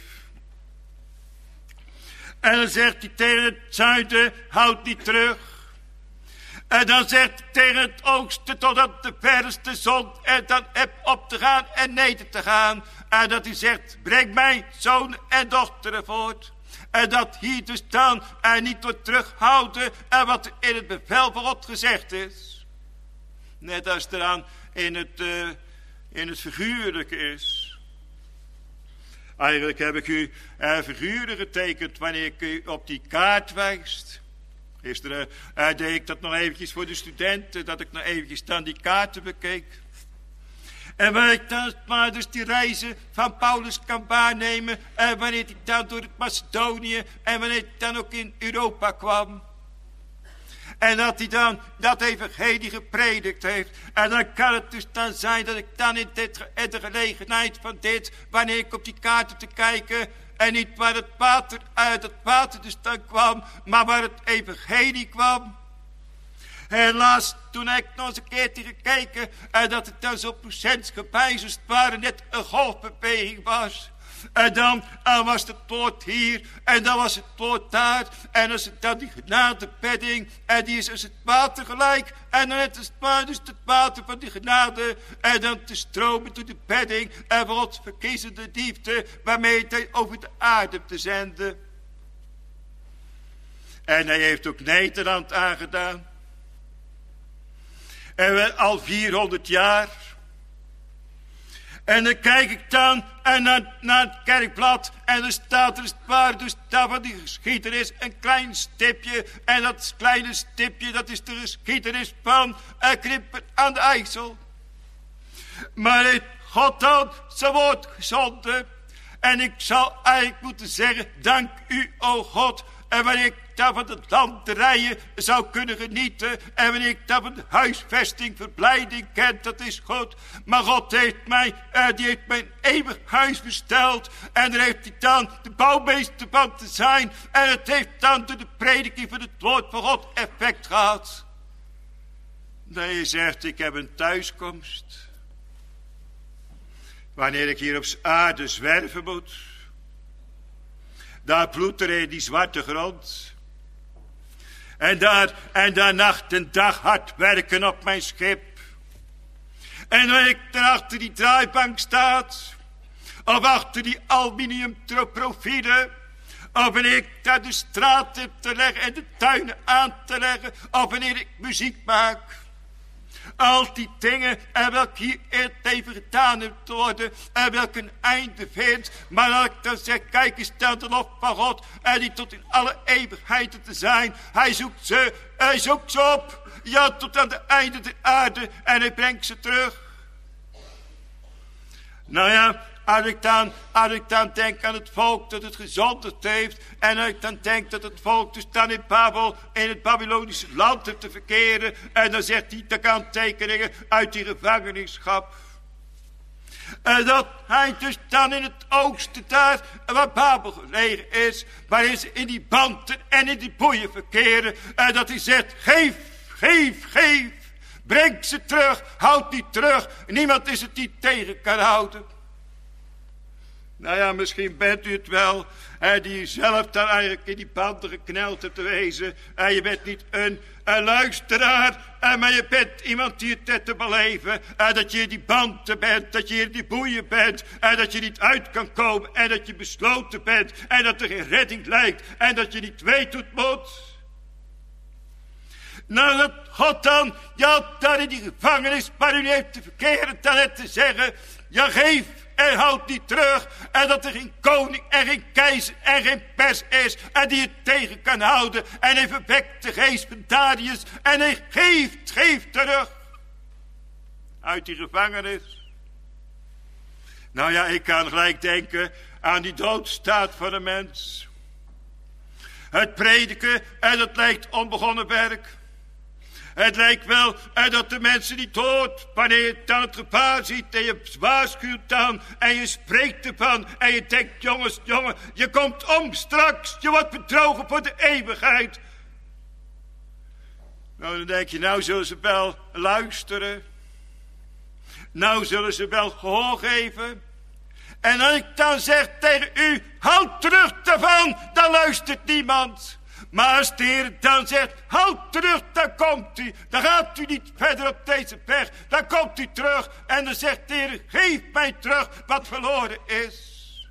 En dan zegt hij tegen het zuiden, houd niet terug. En dan zegt hij tegen het oosten, totdat de verste zon er dan heb op te gaan en neder te gaan. En dat hij zegt, breng mij zoon en dochteren voort. En dat hier dus dan er niet wordt terughouden en wat er in het bevel van God gezegd is. Net als er aan in het, uh, in het figuurlijke is. Eigenlijk heb ik u uh, figuren getekend wanneer ik u op die kaart wijst. Gisteren uh, deed ik dat nog eventjes voor de studenten, dat ik nog eventjes dan die kaarten bekeek. En wanneer ik dan maar dus die reizen van Paulus kan waarnemen, uh, wanneer hij dan door het Macedonië en wanneer hij dan ook in Europa kwam. En dat hij dan dat evangelie gepredikt heeft. En dan kan het dus dan zijn dat ik dan in, dit, in de gelegenheid van dit, wanneer ik op die kaarten te kijken, en niet waar het water uit het water dus dan kwam, maar waar het evangelie kwam. Helaas, toen heb ik nog eens een keertje gekeken, en dat het dan zo procentsgewijs als het ware net een golfbeweging was. En dan, dan was het woord hier, en dan was het woord daar, en als het dan die genadebedding, en die is als het water gelijk, en dan net als het water, dus het water van die genade, en dan te stromen door de bedding, en voor Gods verkiezende liefde, waarmee hij over de aarde te zenden. En hij heeft ook Nederland aangedaan. En we al vierhonderd jaar. En dan kijk ik dan en naar, naar het kerkblad. En dan staat er het waar, dus daar van die geschiedenis een klein stipje. En dat kleine stipje, dat is de geschiedenis van uh, Krimpen aan de IJssel. Maar heeft God dan zijn woord gezonden. En ik zou eigenlijk moeten zeggen, dank u, o God. En wanneer ik daar van de landerijen zou kunnen genieten. En wanneer ik daar van de huisvesting, verblijding ken, dat is goed. Maar God heeft mij, uh, die heeft mij een eeuwig huis besteld. En daar heeft hij dan de bouwmeester van te zijn. En het heeft dan door de prediking van het woord van God effect gehad. Dat je zegt, ik heb een thuiskomst. Wanneer ik hier op aarde zwerven moet. Daar bloedt er in die zwarte grond. En daar, en daar nacht en dag hard werken op mijn schip. En wanneer ik daar achter die draaibank staat. Of achter die aluminium profielen. Of wanneer ik daar de straat heb te leggen en de tuinen aan te leggen. Of wanneer ik muziek maak. Al die dingen en welke hier in het leven gedaan heeft te worden. En welke een einde vindt. Maar als ik dan zeg, kijk eens dan de lof van God. En die tot in alle eeuwigheid te zijn. Hij zoekt ze, hij zoekt ze op. Ja, tot aan de einde der aarde. En hij brengt ze terug. Nou ja, als ik dan, als ik dan denk aan het volk dat het gezondigd heeft. En als ik dan denk dat het volk dus dan in Babel, in het Babylonische land heeft te verkeren. En dan zegt hij de kanttekeningen uit die gevangenschap. En dat hij dus dan in het oosten daar, waar Babel gelegen is. Waarin ze in die banden en in die boeien verkeren. En dat hij zegt, geef, geef, geef. Breng ze terug, houd die terug. Niemand is het die tegen kan houden. Nou ja, misschien bent u het wel, hè, die zelf daar eigenlijk in die banden gekneld hebt te wezen. En je bent niet een, een luisteraar, en maar je bent iemand die het hebt te beleven. En dat je in die banden bent, dat je in die boeien bent. En dat je niet uit kan komen, en dat je besloten bent. En dat er geen redding lijkt, en dat je niet weet hoe het moet. Nou, dat God dan, ja, daar in die gevangenis, waar u niet heeft te verkeren, dan het te zeggen, ja, geef. En houdt niet terug. En dat er geen koning en geen keizer en geen pers is. En die het tegen kan houden. En hij verwekt de geest van Darius. En hij geeft, geeft terug. Uit die gevangenis. Nou ja, ik kan gelijk denken aan die doodstaat van een mens. Het prediken, en dat lijkt onbegonnen werk. Het lijkt wel en dat de mensen niet hoort. Wanneer je dan het gevaar ziet en je waarschuwt dan. En je spreekt ervan. En je denkt, jongens, jongen, je komt om straks. Je wordt bedrogen voor de eeuwigheid. Nou, dan denk je, nou zullen ze wel luisteren. Nou zullen ze wel gehoor geven. En als ik dan zeg tegen u, houd terug daarvan, dan luistert niemand. Maar als de Heer dan zegt, houd terug, dan komt u. Dan gaat u niet verder op deze weg. Dan komt u terug en dan zegt de Heer, geef mij terug wat verloren is.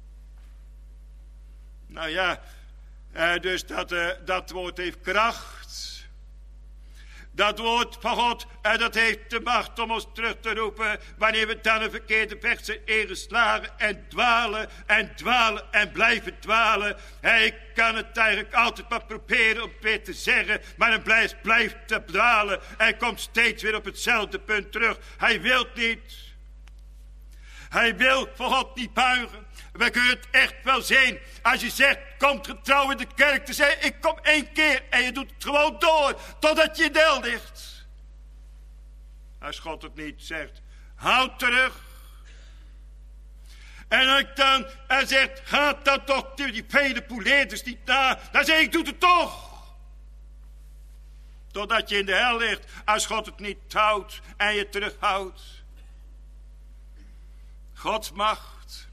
Nou ja, dus dat, uh, dat woord heeft kracht. Dat woord van God, en dat heeft de macht om ons terug te roepen. Wanneer we dan een verkeerde weg zijn ingeslagen en dwalen en dwalen en blijven dwalen. Hij kan het eigenlijk altijd maar proberen om weer te zeggen. Maar hij blijft, blijft te dwalen en komt steeds weer op hetzelfde punt terug. Hij wil niet. Hij wil voor God niet buigen. We kunnen het echt wel zien. Als je zegt, kom getrouw in de kerk te zeggen, ik kom één keer. En je doet het gewoon door, totdat je del ligt. Als God het niet zegt, houd terug. En als ik dan hij zegt, gaat dan toch die vele poeleerders niet na. Dan zeg ik, ik doe het toch. Totdat je in de hel ligt, als God het niet houdt en je terughoudt. Gods macht.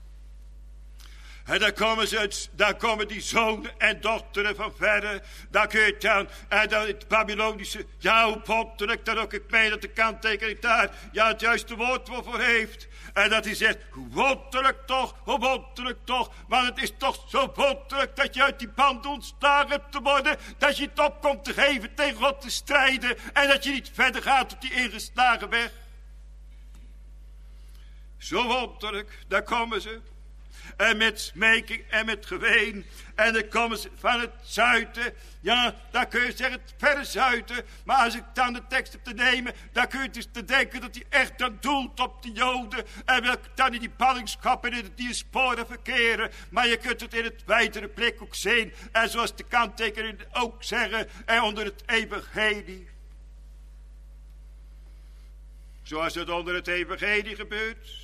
En dan komen, ze uit, dan komen die zonen en dochteren van verre. Dan kun je dan, en dan het Babylonische, ja hoe wonderlijk dat ook ik meen dat de kanttekening daar, ja het juiste woord voor heeft. En dat hij zegt, hoe wonderlijk toch, hoe wonderlijk toch. Want het is toch zo wonderlijk dat je uit die band ontslagen hebt te worden. Dat je het op komt te geven tegen God te strijden. En dat je niet verder gaat op die ingeslagen weg. Zo wonderlijk, daar komen ze. En met smeking en met geween. En dan komen ze van het zuiden. Ja, dan kun je zeggen het verre zuiden. Maar als ik dan de tekst heb te nemen. Dan kun je dus te denken dat hij echt dan doelt op de Joden. En wil dan in die ballingschap en in die sporen verkeren. Maar je kunt het in het wijdere blik ook zien. En zoals de kanttekeningen ook zeggen. En onder het evangelie. Zoals het onder het evangelie gebeurt.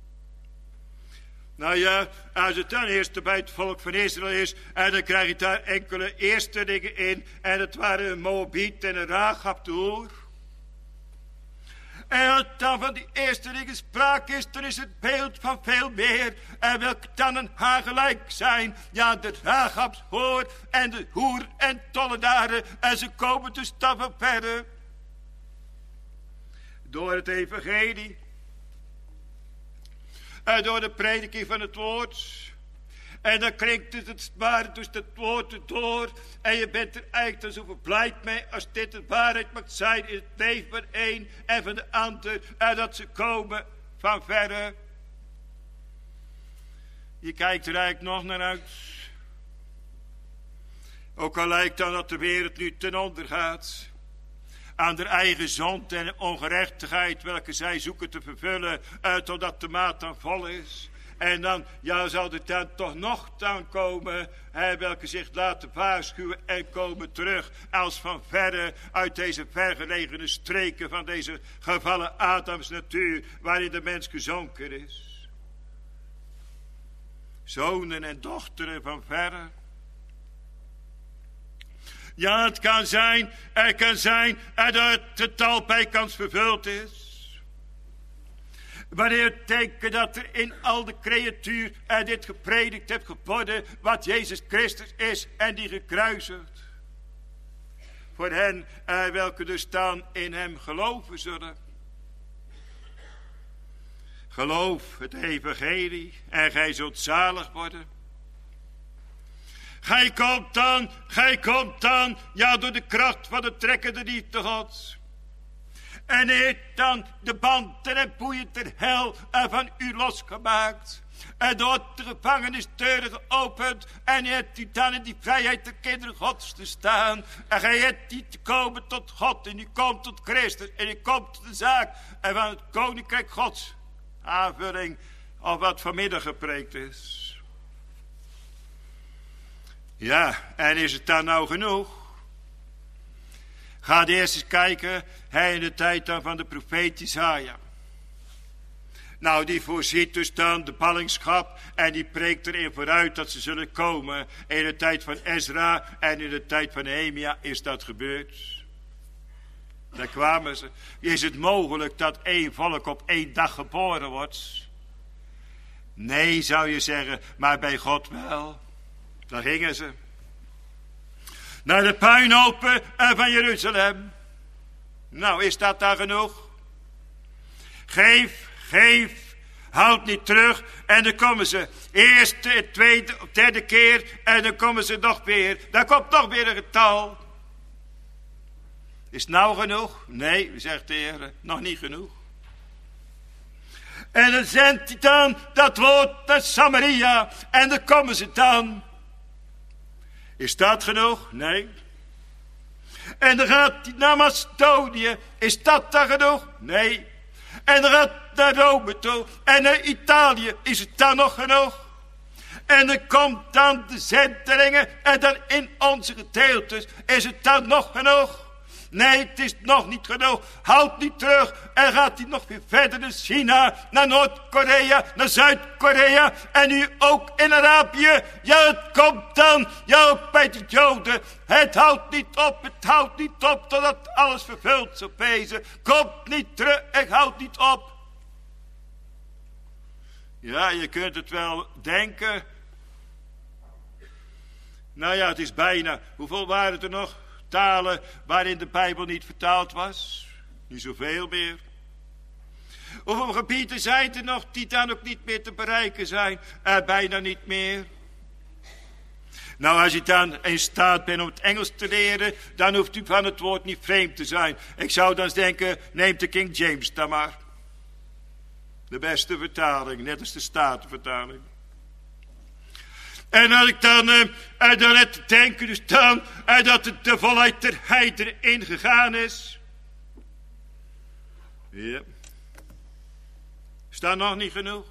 Nou ja, als het dan eerst bij het volk van Israël is. En dan krijg je daar enkele eerste dingen in. En het waren een Moabiet en een Rahab de hoer. En als dan van die eerste dingen sprake is. Dan is het beeld van veel meer. En welke dan een haar gelijk zijn. Ja, de Rahabs hoor en de hoer en tolledaren. En ze komen dus dan van verder. Door het evangelie. En door de prediking van het woord. En dan klinkt het het waarheid dus het woord door. En je bent er eigenlijk dan zo verblijd mee. Als dit de waarheid mag zijn in het leven van een en van de ander. En dat ze komen van verre. Je kijkt er eigenlijk nog naar uit. Ook al lijkt dan dat de wereld nu ten onder gaat. Aan de eigen zonde en ongerechtigheid welke zij zoeken te vervullen. Uh, totdat de maat dan vol is. En dan, ja, zou er dan toch nog dan komen. Hè, welke zich laten waarschuwen en komen terug. Als van verre uit deze vergelegene streken van deze gevallen Adams natuur. Waarin de mens gezonken is. Zonen en dochteren van verre. Ja, het kan zijn, er kan zijn dat het getal bijkans vervuld is. Wanneer we denken dat er in al de creatuur en dit gepredikt heeft geworden wat Jezus Christus is en die gekruisigd. Voor hen uh, welke dus dan in hem geloven zullen. Geloof het evangelie en gij zult zalig worden. Gij komt dan, gij komt dan, ja door de kracht van de trekkende liefde Gods. En heeft dan de banden en boeien ter hel van u losgemaakt. En door de gevangenisdeuren geopend. En je hebt u dan in die vrijheid de kinderen Gods te staan. En gij hebt die te komen tot God. En u komt tot Christus. En u komt tot de zaak. En van het koninkrijk Gods. Aanvulling of wat vanmiddag gepreekt is. Ja, en is het dan nou genoeg? Ga eerst eens kijken, hij in de tijd dan van de profeet Jesaja. Nou, die voorziet dus dan de ballingschap en die preekt erin vooruit dat ze zullen komen. In de tijd van Ezra en in de tijd van Nehemia is dat gebeurd. Daar kwamen ze. Is het mogelijk dat één volk op één dag geboren wordt? Nee, zou je zeggen, maar bij God wel. Daar gingen ze. Naar de puinhopen van Jeruzalem. Nou, is dat daar genoeg? Geef, geef, houd niet terug. En dan komen ze. Eerste, tweede, derde keer. En dan komen ze nog weer. Daar komt nog weer een getal. Is het nou genoeg? Nee, zegt de Heer, nog niet genoeg. En dan zendt hij dan dat woord naar Samaria. En dan komen ze dan. Is dat genoeg? Nee. En dan gaat hij naar Macedonië. Is dat dan genoeg? Nee. En dan gaat hij naar Rome toe. En naar Italië. Is het dan nog genoeg? En dan komt dan de zendelingen. En dan in onze gedeeltes. Is het dan nog genoeg? Nee, het is nog niet genoeg. Houd niet terug. En gaat hij nog weer verder naar China, naar Noord-Korea, naar Zuid-Korea. En nu ook in Arabië. Ja, het komt dan. Ja, ook bij de Joden. Het houdt niet op. Het houdt niet op totdat alles vervuld zal wezen. Komt niet terug. Het houdt niet op. Ja, je kunt het wel denken. Nou ja, het is bijna. Hoeveel waren het er nog? Talen waarin de Bijbel niet vertaald was. Niet zoveel meer. Hoeveel gebieden zijn er nog die dan ook niet meer te bereiken zijn? Uh, bijna niet meer. Nou, als je dan in staat bent om het Engels te leren, dan hoeft u van het woord niet vreemd te zijn. Ik zou dan eens denken, neem de King James dan maar. De beste vertaling, net als de Statenvertaling. En als ik dan, uh, uh, dan net denken dus dan, uh, dat de, de volheid der heideren ingegaan is. Ja. Is dat nog niet genoeg?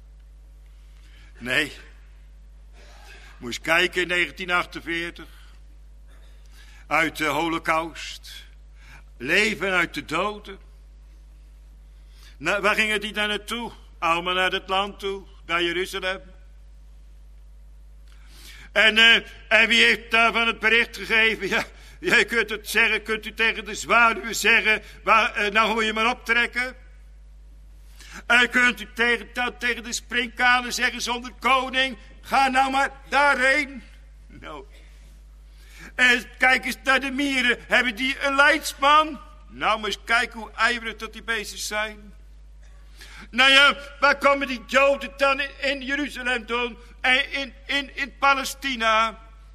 Nee. Moet eens kijken in negentien achtenveertig. Uit de Holocaust. Leven uit de doden. Nou, waar gingen die dan naartoe? Allemaal naar het land toe, naar Jeruzalem. En, uh, en wie heeft daarvan het bericht gegeven? Ja, je kunt het zeggen, kunt u tegen de zwaluwen zeggen, waar, uh, nou moet je maar optrekken. En kunt u tegen, dat, tegen de sprinkhanen zeggen zonder koning, ga nou maar daarheen. Nou. En kijk eens naar de mieren, hebben die een leidsman? Nou, maar eens kijken hoe ijverig dat die bezig zijn. Nou ja, waar komen die Joden dan in, in Jeruzalem doen? En in, in, in Palestina?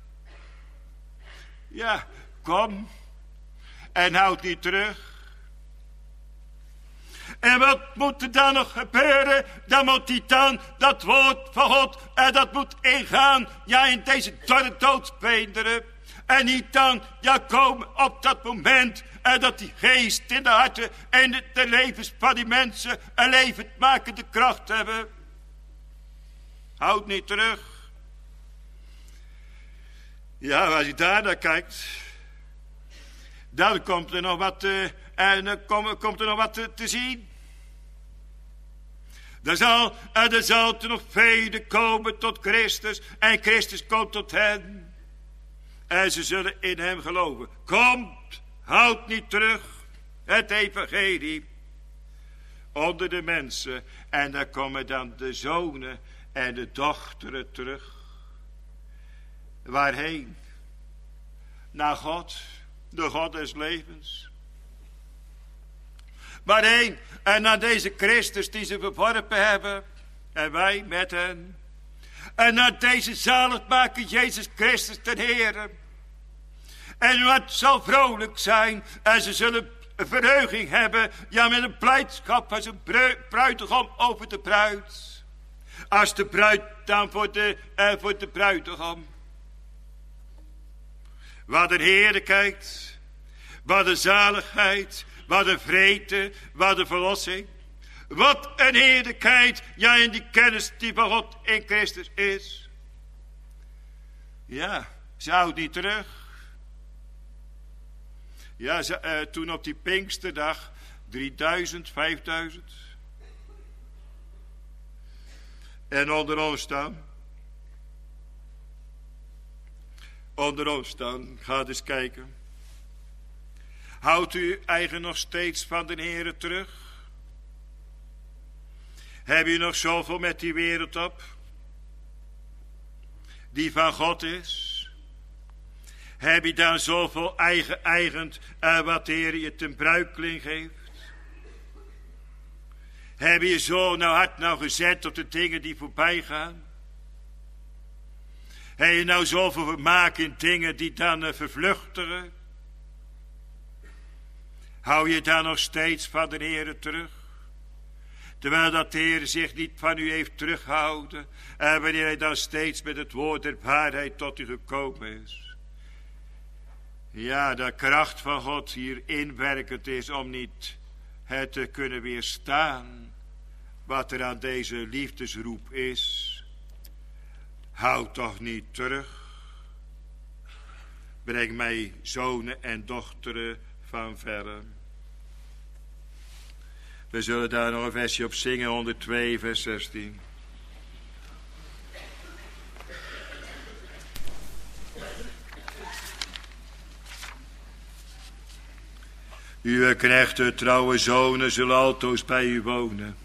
Ja, kom. En houd niet terug. En wat moet er dan nog gebeuren? Dan moet hij dan, dat woord van God, en dat moet ingaan. Ja, in deze dorre doodsbeenderen. En niet dan, ja, komen op dat moment. En dat die geest in de harten en de, de levens van die mensen een levendmakende kracht hebben. Houd niet terug. Ja, als je daar naar kijkt, dan komt er nog wat, uh, en dan kom, komt er nog wat te, te zien. Er zal, en er zal er nog velen komen tot Christus, en Christus komt tot hen. En ze zullen in hem geloven. Komt, houd niet terug, het evangelie onder de mensen. En daar komen dan de zonen en de dochteren terug. Waarheen? Naar God, de God des levens. Waarheen? En naar deze Christus die ze verworpen hebben. En wij met hen. En naar deze zaligmaker Jezus Christus ten Heere. En wat zal vrolijk zijn. En ze zullen verheuging hebben. Ja, met een blijdschap als een bruidegom over de bruid. Als de bruid dan voor de, eh, voor de bruidegom. Wat een heerlijkheid. Wat een zaligheid. Wat een vrede. Wat een verlossing. Wat een heerlijkheid. Ja, in die kennis die van God in Christus is. Ja, ze houdt niet terug. Ja, ze, uh, toen op die Pinksterdag. drieduizend, vijfduizend. En onder ons dan. Onder ons dan. Ga eens kijken. Houdt u eigen nog steeds van de Heere terug? Heb je nog zoveel met die wereld op? Die van God is? Heb je dan zoveel eigen eigend uh, wat de Heer je ten bruikling geeft? Heb je zo nou hard nou gezet op de dingen die voorbij gaan? Heb je nou zoveel vermaak in dingen die dan uh, vervluchtigen? Hou je dan nog steeds van de Heere terug? Terwijl dat de Heer zich niet van u heeft teruggehouden. En wanneer hij dan steeds met het woord der waarheid tot u gekomen is. Ja, de kracht van God hier inwerkend is om niet het te kunnen weerstaan. Wat er aan deze liefdesroep is. Houd toch niet terug. Breng mij zonen en dochteren van verre. We zullen daar nog een versje op zingen, honderdtwee, vers zestien. Uw knechten, trouwe zonen, zullen altoos bij u wonen.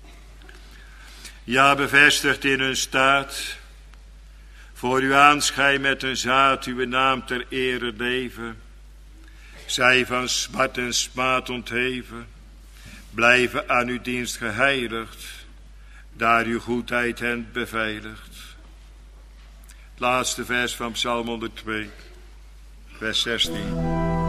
Ja, bevestigd in hun staat. Voor uw aanschijn met een zaad uw naam ter ere leven. Zij van smart en smaad ontheven. Blijven aan uw dienst geheiligd. Daar uw goedheid hen beveiligt. Het laatste vers van Psalm honderdtwee. Vers zestien.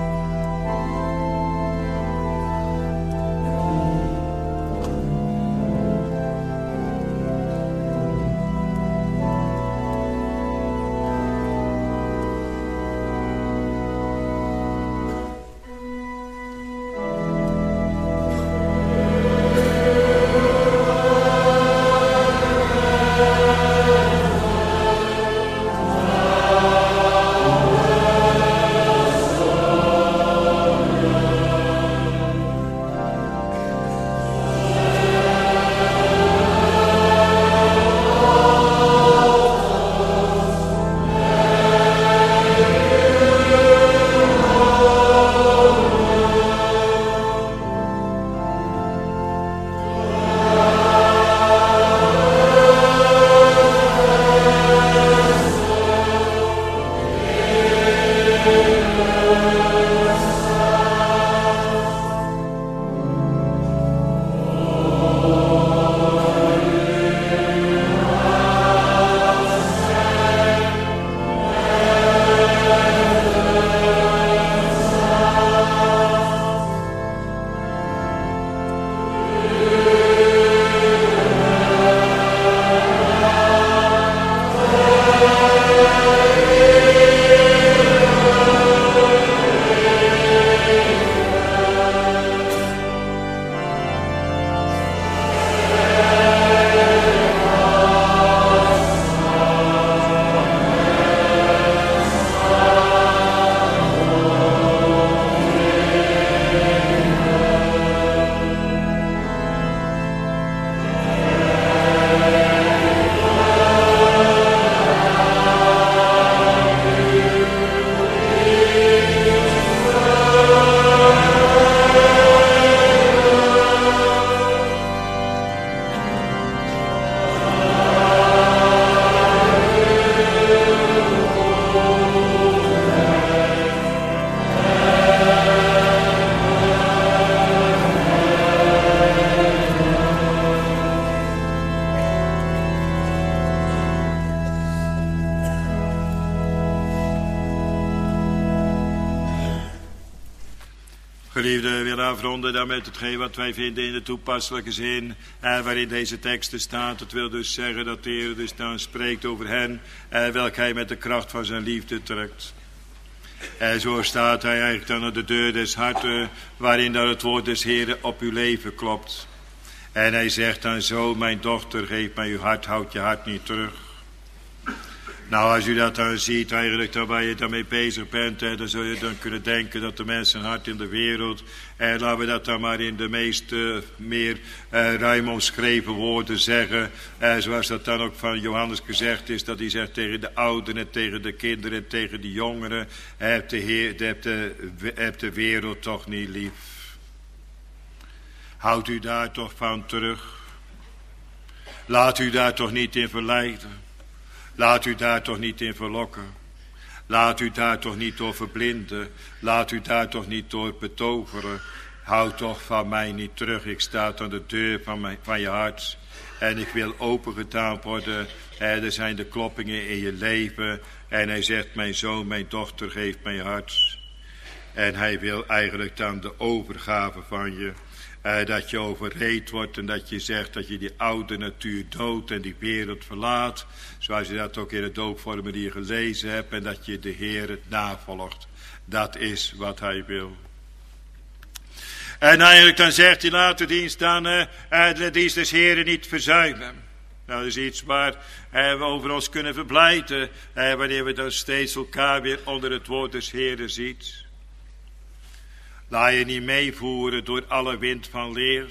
Geliefde, we willen afronden dan met hetgeen wat wij vinden in de toepasselijke zin. En waarin deze teksten staat. Het wil dus zeggen dat de Heer dus dan spreekt over hen. En welk hij met de kracht van zijn liefde trekt. En zo staat hij eigenlijk dan aan de deur des harten. Waarin dan het woord des Heeren op uw leven klopt. En hij zegt dan zo, mijn dochter, geef mij uw hart, houd je hart niet terug. Nou, als u dat dan ziet, eigenlijk dan waar je daarmee bezig bent, hè, dan zul je dan kunnen denken dat de mensen hart in de wereld, en laten we dat dan maar in de meest uh, meer uh, ruim omschreven woorden zeggen, uh, zoals dat dan ook van Johannes gezegd is, dat hij zegt tegen de ouderen, tegen de kinderen, en tegen de jongeren, heb de, heer, heb, de, heb de wereld toch niet lief. Houd u daar toch van terug. Laat u daar toch niet in verleiden. Laat u daar toch niet in verlokken. Laat u daar toch niet door verblinden. Laat u daar toch niet door betoveren. Houd toch van mij niet terug. Ik sta aan de deur van, mijn, van je hart. En ik wil opengedaan worden. En er zijn de kloppingen in je leven. En hij zegt, mijn zoon, mijn dochter, geef mij je hart. En hij wil eigenlijk dan de overgave van je. Uh, dat je overreed wordt en dat je zegt dat je die oude natuur doodt en die wereld verlaat. Zoals je dat ook in het doopformulier gelezen hebt. En dat je de Heer navolgt. Dat is wat hij wil. En eigenlijk dan zegt hij later dienst dan uh, uh, de dienst des Heren niet verzuimen. Nou, dat is iets waar uh, we over ons kunnen verblijden. Uh, wanneer we dan steeds elkaar weer onder het woord des Heren ziet. Laat je niet meevoeren door alle wind van leer.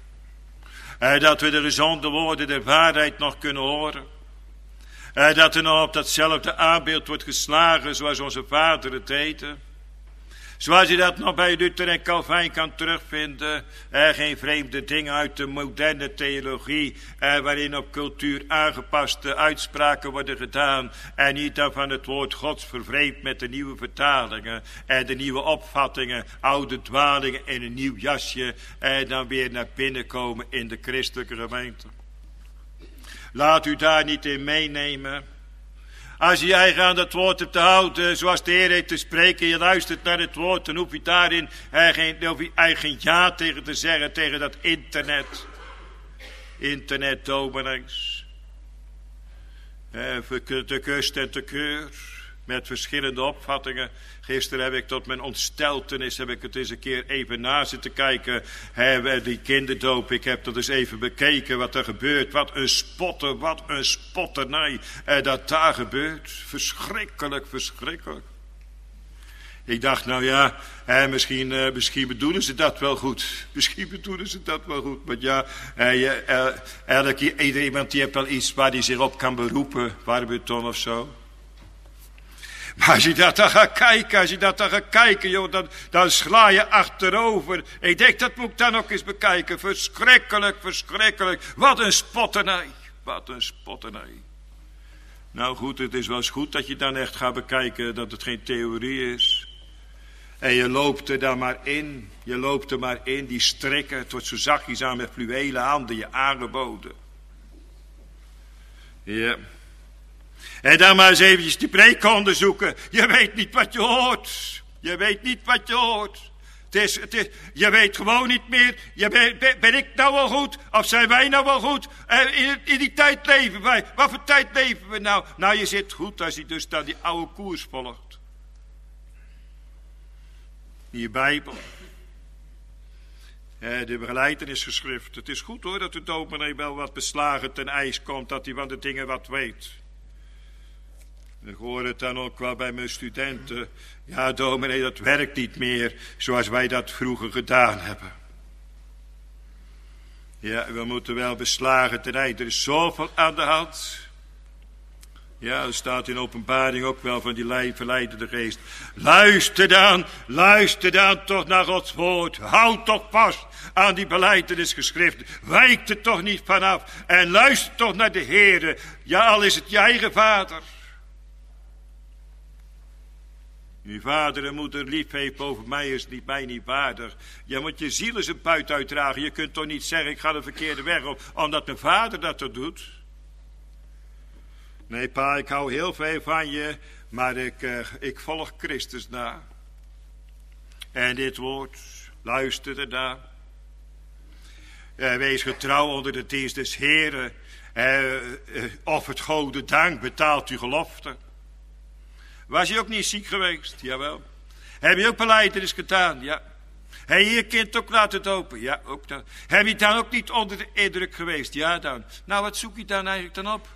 Uh, dat we de gezonde woorden der waarheid nog kunnen horen. Uh, dat er nog op datzelfde aanbeeld wordt geslagen zoals onze vader het deden. Zoals je dat nog bij Luther en Calvijn kan terugvinden. Eh, geen vreemde dingen uit de moderne theologie. Eh, waarin op cultuur aangepaste uitspraken worden gedaan. En niet dan van het woord Gods vervreemd met de nieuwe vertalingen. En de nieuwe opvattingen. Oude dwalingen in een nieuw jasje. En dan weer naar binnen komen in de christelijke gemeente. Laat u daar niet in meenemen. Als je je eigen aan dat woord hebt te houden, zoals de Heer heeft te spreken, je luistert naar het woord, dan hoef je daarin eigen, hoef je eigen ja tegen te zeggen, tegen dat internet. Internet dominees. Eh, te kust en te keur, met verschillende opvattingen. Gisteren heb ik tot mijn ontsteltenis, heb ik het eens een keer even na zitten kijken. He, die kinderdoop, ik heb dat eens even bekeken wat er gebeurt. Wat een spotter, wat een spotternij eh, dat daar gebeurt. Verschrikkelijk, verschrikkelijk. Ik dacht, nou ja, eh, misschien, eh, misschien bedoelen ze dat wel goed. Misschien bedoelen ze dat wel goed. Maar ja, eh, je, eh, elke, ieder iemand die heeft wel iets waar hij zich op kan beroepen. Warburton of zo. Maar als je dat dan gaat kijken, als je dat dan gaat kijken, joh, dan, dan sla je achterover. Ik denk, dat moet ik dan ook eens bekijken. Verschrikkelijk, verschrikkelijk. Wat een spotternij. Wat een spotternij. Nou goed, het is wel eens goed dat je dan echt gaat bekijken dat het geen theorie is. En je loopt er dan maar in. Je loopt er maar in, die strikken. Het wordt zo zachtjes aan met fluwelen handen je aangeboden. Ja. En dan maar eens eventjes die preek onderzoeken. Je weet niet wat je hoort. Je weet niet wat je hoort. Het is, het is, je weet gewoon niet meer. Je ben, ben ik nou wel goed? Of zijn wij nou wel goed? In, in die tijd leven wij. Wat voor tijd leven we nou? Nou, je zit goed als je dus dan die oude koers volgt. In je Bijbel. De begeleidenisgeschrift. Het is goed hoor dat de dominee wel wat beslagen ten ijs komt. Dat hij van de dingen wat weet. Ik hoor het dan ook wel bij mijn studenten. Ja, dominee, dat werkt niet meer zoals wij dat vroeger gedaan hebben. Ja, we moeten wel beslagen ten ijs. Er is zoveel aan de hand. Ja, er staat in openbaring ook wel van die verleidende geest. Luister dan, luister dan toch naar Gods woord. Houd toch vast aan die belijdenisgeschriften. Wijk er toch niet vanaf. En luister toch naar de Heere. Ja, al is het je eigen vader. Uw vader en moeder lief heeft boven mij is niet, mij niet waardig. Je moet je ziel eens een puit uitdragen. Je kunt toch niet zeggen, ik ga de verkeerde weg op, omdat mijn vader dat er doet. Nee, pa, ik hou heel veel van je, maar ik, uh, ik volg Christus na. En dit woord, luister ernaar. Uh, wees getrouw onder de dienst des Heren. Uh, uh, of het Gode dank betaalt uw gelofte. Was je ook niet ziek geweest? Jawel. Heb je ook belijdenis gedaan? Ja. Heb je je kind ook laten dopen? Ja, ook dan. Heb je dan ook niet onder de indruk geweest? Ja, dan. Nou, wat zoek je dan eigenlijk dan op?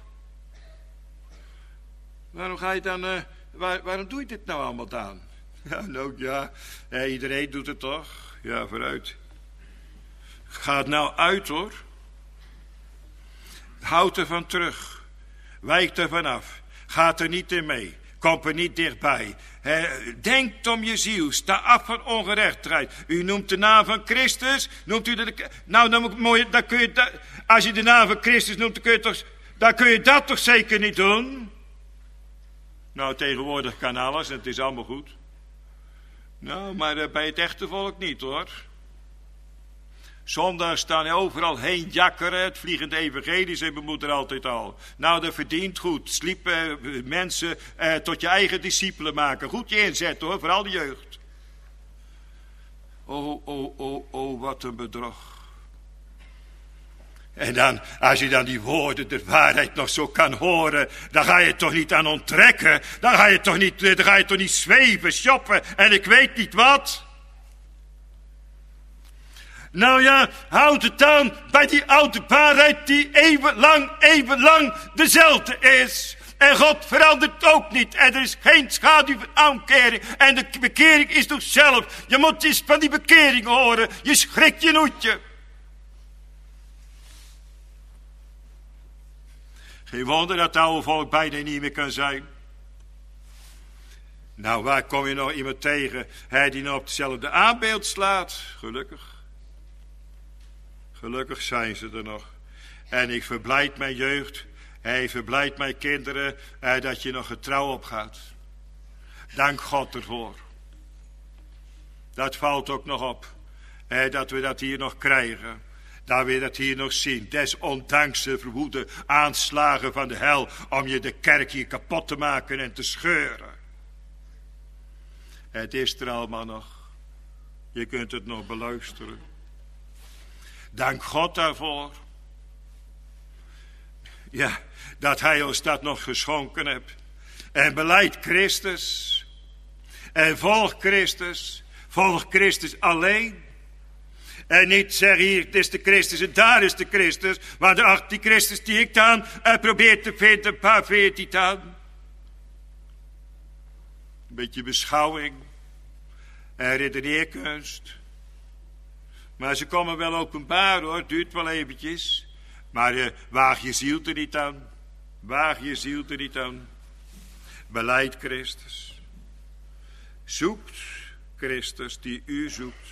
Waarom ga je dan, uh, waar, waarom doe je dit nou allemaal dan? Ja, nou ja, eh, iedereen doet het toch? Ja, vooruit. Ga het nou uit hoor. Houd er van terug. Wijk er vanaf. Ga er niet in mee. Kom er niet dichtbij. He, denk om je ziel. Sta af van ongerechtigheid. U noemt de naam van Christus. Noemt u de, nou, dan, mooi, dan kun je dat, als je de naam van Christus noemt, dan kun je, toch, dan kun je dat toch zeker niet doen? Nou, tegenwoordig kan alles en het is allemaal goed. Nou, maar uh, bij het echte volk niet hoor. Zondags staan overal heen jakkeren, het vliegende evangelie, zei mijn moeder altijd al. Nou, dat verdient goed. Sliep uh, mensen uh, tot je eigen discipelen maken. Goed je inzetten hoor, vooral de jeugd. O, o, o, o, wat een bedrog. En dan, als je dan die woorden der waarheid nog zo kan horen, dan ga je toch niet aan onttrekken. Dan ga je toch niet, dan ga je toch niet zweven, shoppen en ik weet niet wat. Nou ja, houd het dan bij die oude waarheid die eeuwenlang, eeuwenlang dezelfde is. En God verandert ook niet. En er is geen schaduw van aankering. En de bekering is toch zelf. Je moet eens van die bekering horen. Je schrikt je noetje. Geen wonder dat het oude volk bijna niet meer kan zijn. Nou, waar kom je nog iemand tegen? Hij die nou op hetzelfde aanbeeld slaat. Gelukkig. Gelukkig zijn ze er nog. En ik verblijd mijn jeugd. Hij verblijdt mijn kinderen. Eh, dat je nog getrouw opgaat. Dank God ervoor. Dat valt ook nog op. Eh, dat we dat hier nog krijgen. Dat we dat hier nog zien. Desondanks de verwoede aanslagen van de hel. Om je de kerk hier kapot te maken en te scheuren. Het is er allemaal nog. Je kunt het nog beluisteren. Dank God daarvoor. Ja, dat hij ons dat nog geschonken hebt. En beleid Christus. En volg Christus. Volg Christus alleen. En niet zeg hier, dit is de Christus en daar is de Christus. Maar ach, die Christus die ik dan uh, probeer te vinden, waar vindt hij dan? Een beetje beschouwing. En redeneerkunst. Maar ze komen wel openbaar hoor, duurt wel eventjes. Maar uh, waag je ziel er niet aan. Waag je ziel er niet aan. Beleid Christus. Zoekt Christus die u zoekt.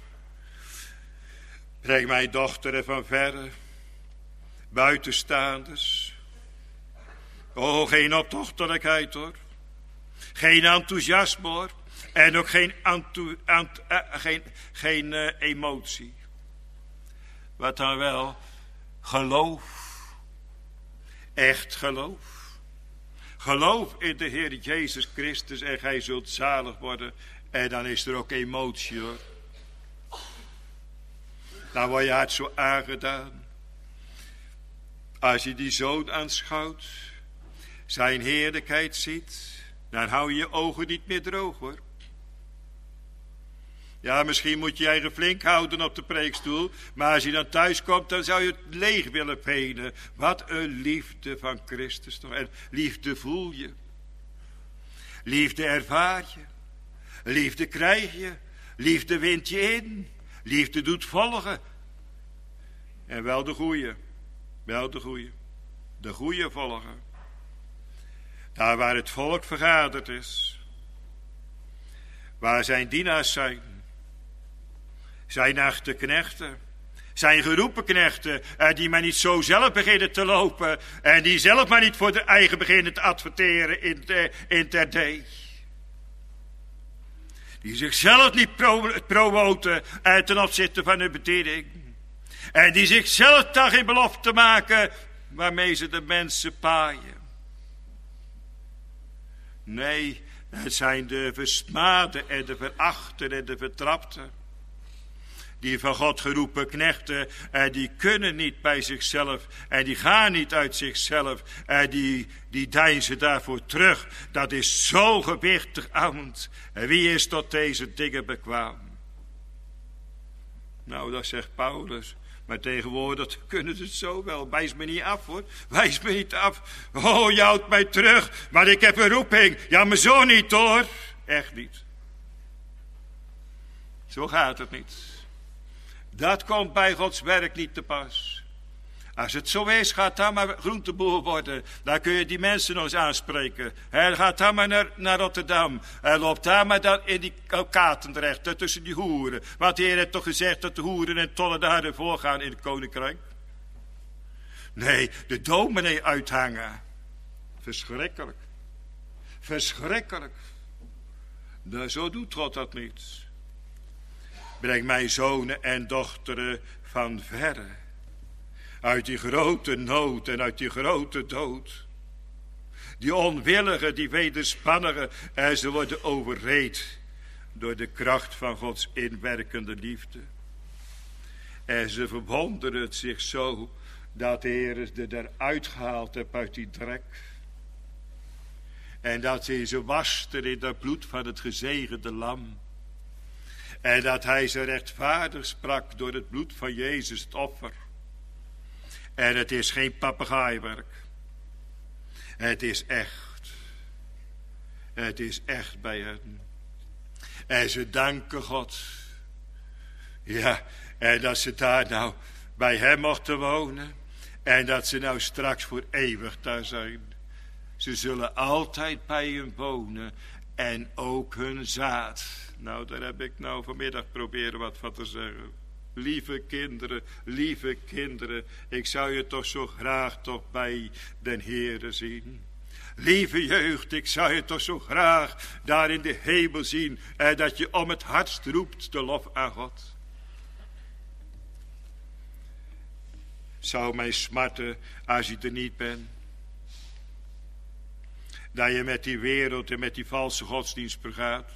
Breng mijn dochteren van verre. Buitenstaanders. Oh, geen optochtelijkheid hoor. Geen enthousiasme hoor. En ook geen, anto, ant, uh, geen, geen uh, emotie. Wat dan wel? Geloof. Echt geloof. Geloof in de Heer Jezus Christus en gij zult zalig worden. En dan is er ook emotie hoor. Dan word je hart zo aangedaan. Als je die zoon aanschouwt. Zijn heerlijkheid ziet. Dan hou je je ogen niet meer droog hoor. Ja, misschien moet je je eigen flink houden op de preekstoel. Maar als je dan thuis komt, dan zou je het leeg willen venen. Wat een liefde van Christus toch. En liefde voel je. Liefde ervaar je. Liefde krijg je. Liefde wint je in. Liefde doet volgen. En wel de goeie. Wel de goeie. De goeie volgen. Daar waar het volk vergaderd is. Waar zijn dienaars zijn. Zijn echte knechten. Zijn geroepen knechten. Eh, die maar niet zo zelf beginnen te lopen. En die zelf maar niet voor de eigen beginnen te adverteren in, de, in terdee. Die zichzelf niet pro, promoten eh, ten opzichte van hun bediening. En die zichzelf daar geen belofte maken waarmee ze de mensen paaien. Nee, het zijn de versmaden en de verachten en de vertrapten. Die van God geroepen knechten, en die kunnen niet bij zichzelf. En die gaan niet uit zichzelf. En die, die deinzen daarvoor terug. Dat is zo gewichtig ambt. En wie is tot deze dingen bekwaam? Nou, dat zegt Paulus. Maar tegenwoordig kunnen ze het zo wel. Wijs me niet af hoor. Wijs me niet af. Oh, je houdt mij terug. Maar ik heb een roeping. Ja, maar zo niet hoor. Echt niet. Zo gaat het niet. Dat komt bij Gods werk niet te pas. Als het zo is, gaat dan maar groenteboer worden. Dan kun je die mensen nog eens aanspreken. Hij gaat dan maar naar, naar Rotterdam. Hij loopt daar maar dan in die katen terecht, tussen die hoeren. Want de Heer heeft toch gezegd dat de hoeren en tollen daar voorgaan in het koninkrijk. Nee, de dominee uithangen. Verschrikkelijk. Verschrikkelijk. Nou, zo doet God dat niet. Breng mijn zonen en dochteren van verre. Uit die grote nood en uit die grote dood. Die onwillige, die wederspannige, en ze worden overreed door de kracht van Gods inwerkende liefde. En ze verwonderen het zich zo dat de Heer ze eruit gehaald heeft uit die drek. En dat ze ze waste in dat bloed van het gezegende lam. En dat hij ze rechtvaardig sprak door het bloed van Jezus, het offer. En het is geen papegaaiwerk. Het is echt. Het is echt bij hen. En ze danken God. Ja, en dat ze daar nou bij hem mochten wonen. En dat ze nou straks voor eeuwig daar zijn. Ze zullen altijd bij hem wonen. En ook hun zaad. Nou, daar heb ik nou vanmiddag proberen wat van te zeggen. Lieve kinderen, lieve kinderen. Ik zou je toch zo graag toch bij den Heere zien. Lieve jeugd, ik zou je toch zo graag daar in de hemel zien. En dat je om het hardst roept de lof aan God. Zou mij smarten als je er niet bent. Dat je met die wereld en met die valse godsdienst vergaat.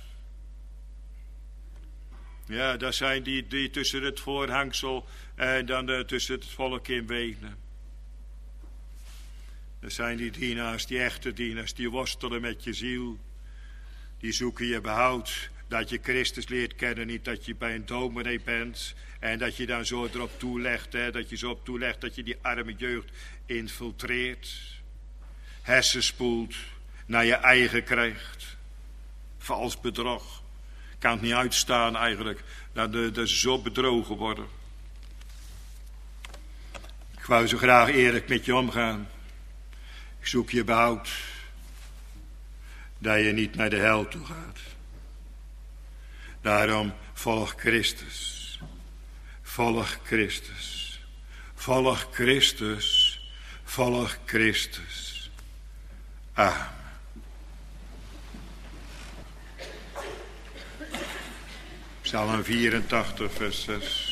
Ja, dat zijn die, die tussen het voorhangsel en dan uh, tussen het volk in wenen. Dat zijn die dienaars, die echte dienaars, die worstelen met je ziel. Die zoeken je behoud, dat je Christus leert kennen, niet dat je bij een dominee bent. En dat je dan zo erop toelegt, hè, dat je zo op toelegt dat je die arme jeugd infiltreert. Hersenspoelt, naar je eigen krijgt. Vals bedrog. Kan het niet uitstaan eigenlijk, dat, de, dat ze zo bedrogen worden. Ik wou zo graag eerlijk met je omgaan. Ik zoek je behoud. Dat je niet naar de hel toe gaat. Daarom volg Christus. Volg Christus. Volg Christus. Volg Christus. Amen. Psalm vierentachtig, vers zes.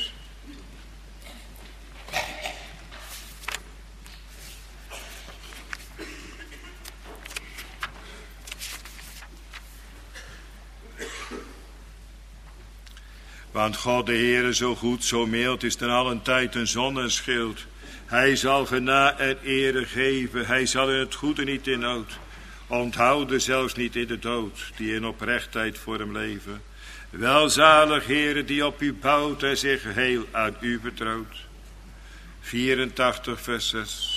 Want God de Heere zo goed, zo mild is ten allen tijd een zon en schild. Hij zal gena en ere geven, hij zal in het goede niet in nood. Onthouden zelfs niet in de dood, die in oprechtheid voor hem leven. Welzalig Heere die op u bouwt en zich geheel aan u vertrouwt. vierentachtig vers zes.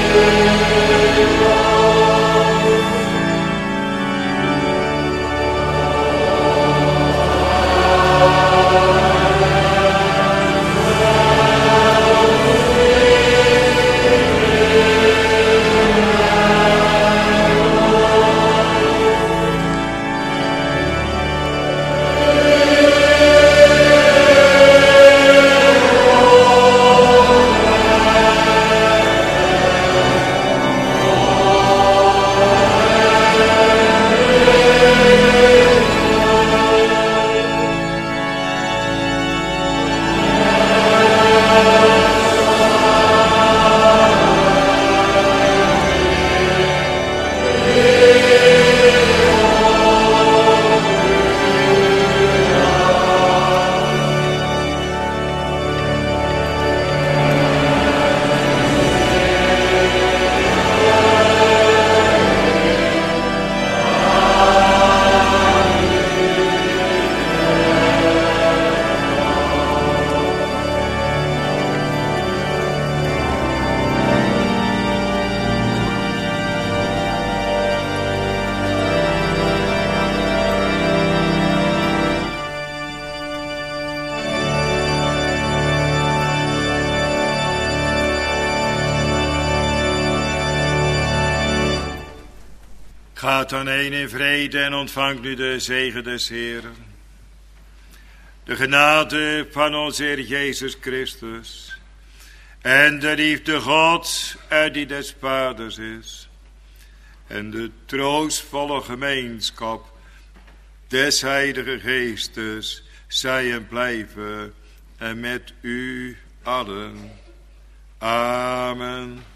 Gaat dan heen in vrede en ontvangt nu de zegen des Heeren. De genade van onze Heer Jezus Christus. En de liefde Gods en die des Vaders is. En de troostvolle gemeenschap des Heilige Geestes zij en blijven en met u allen. Amen.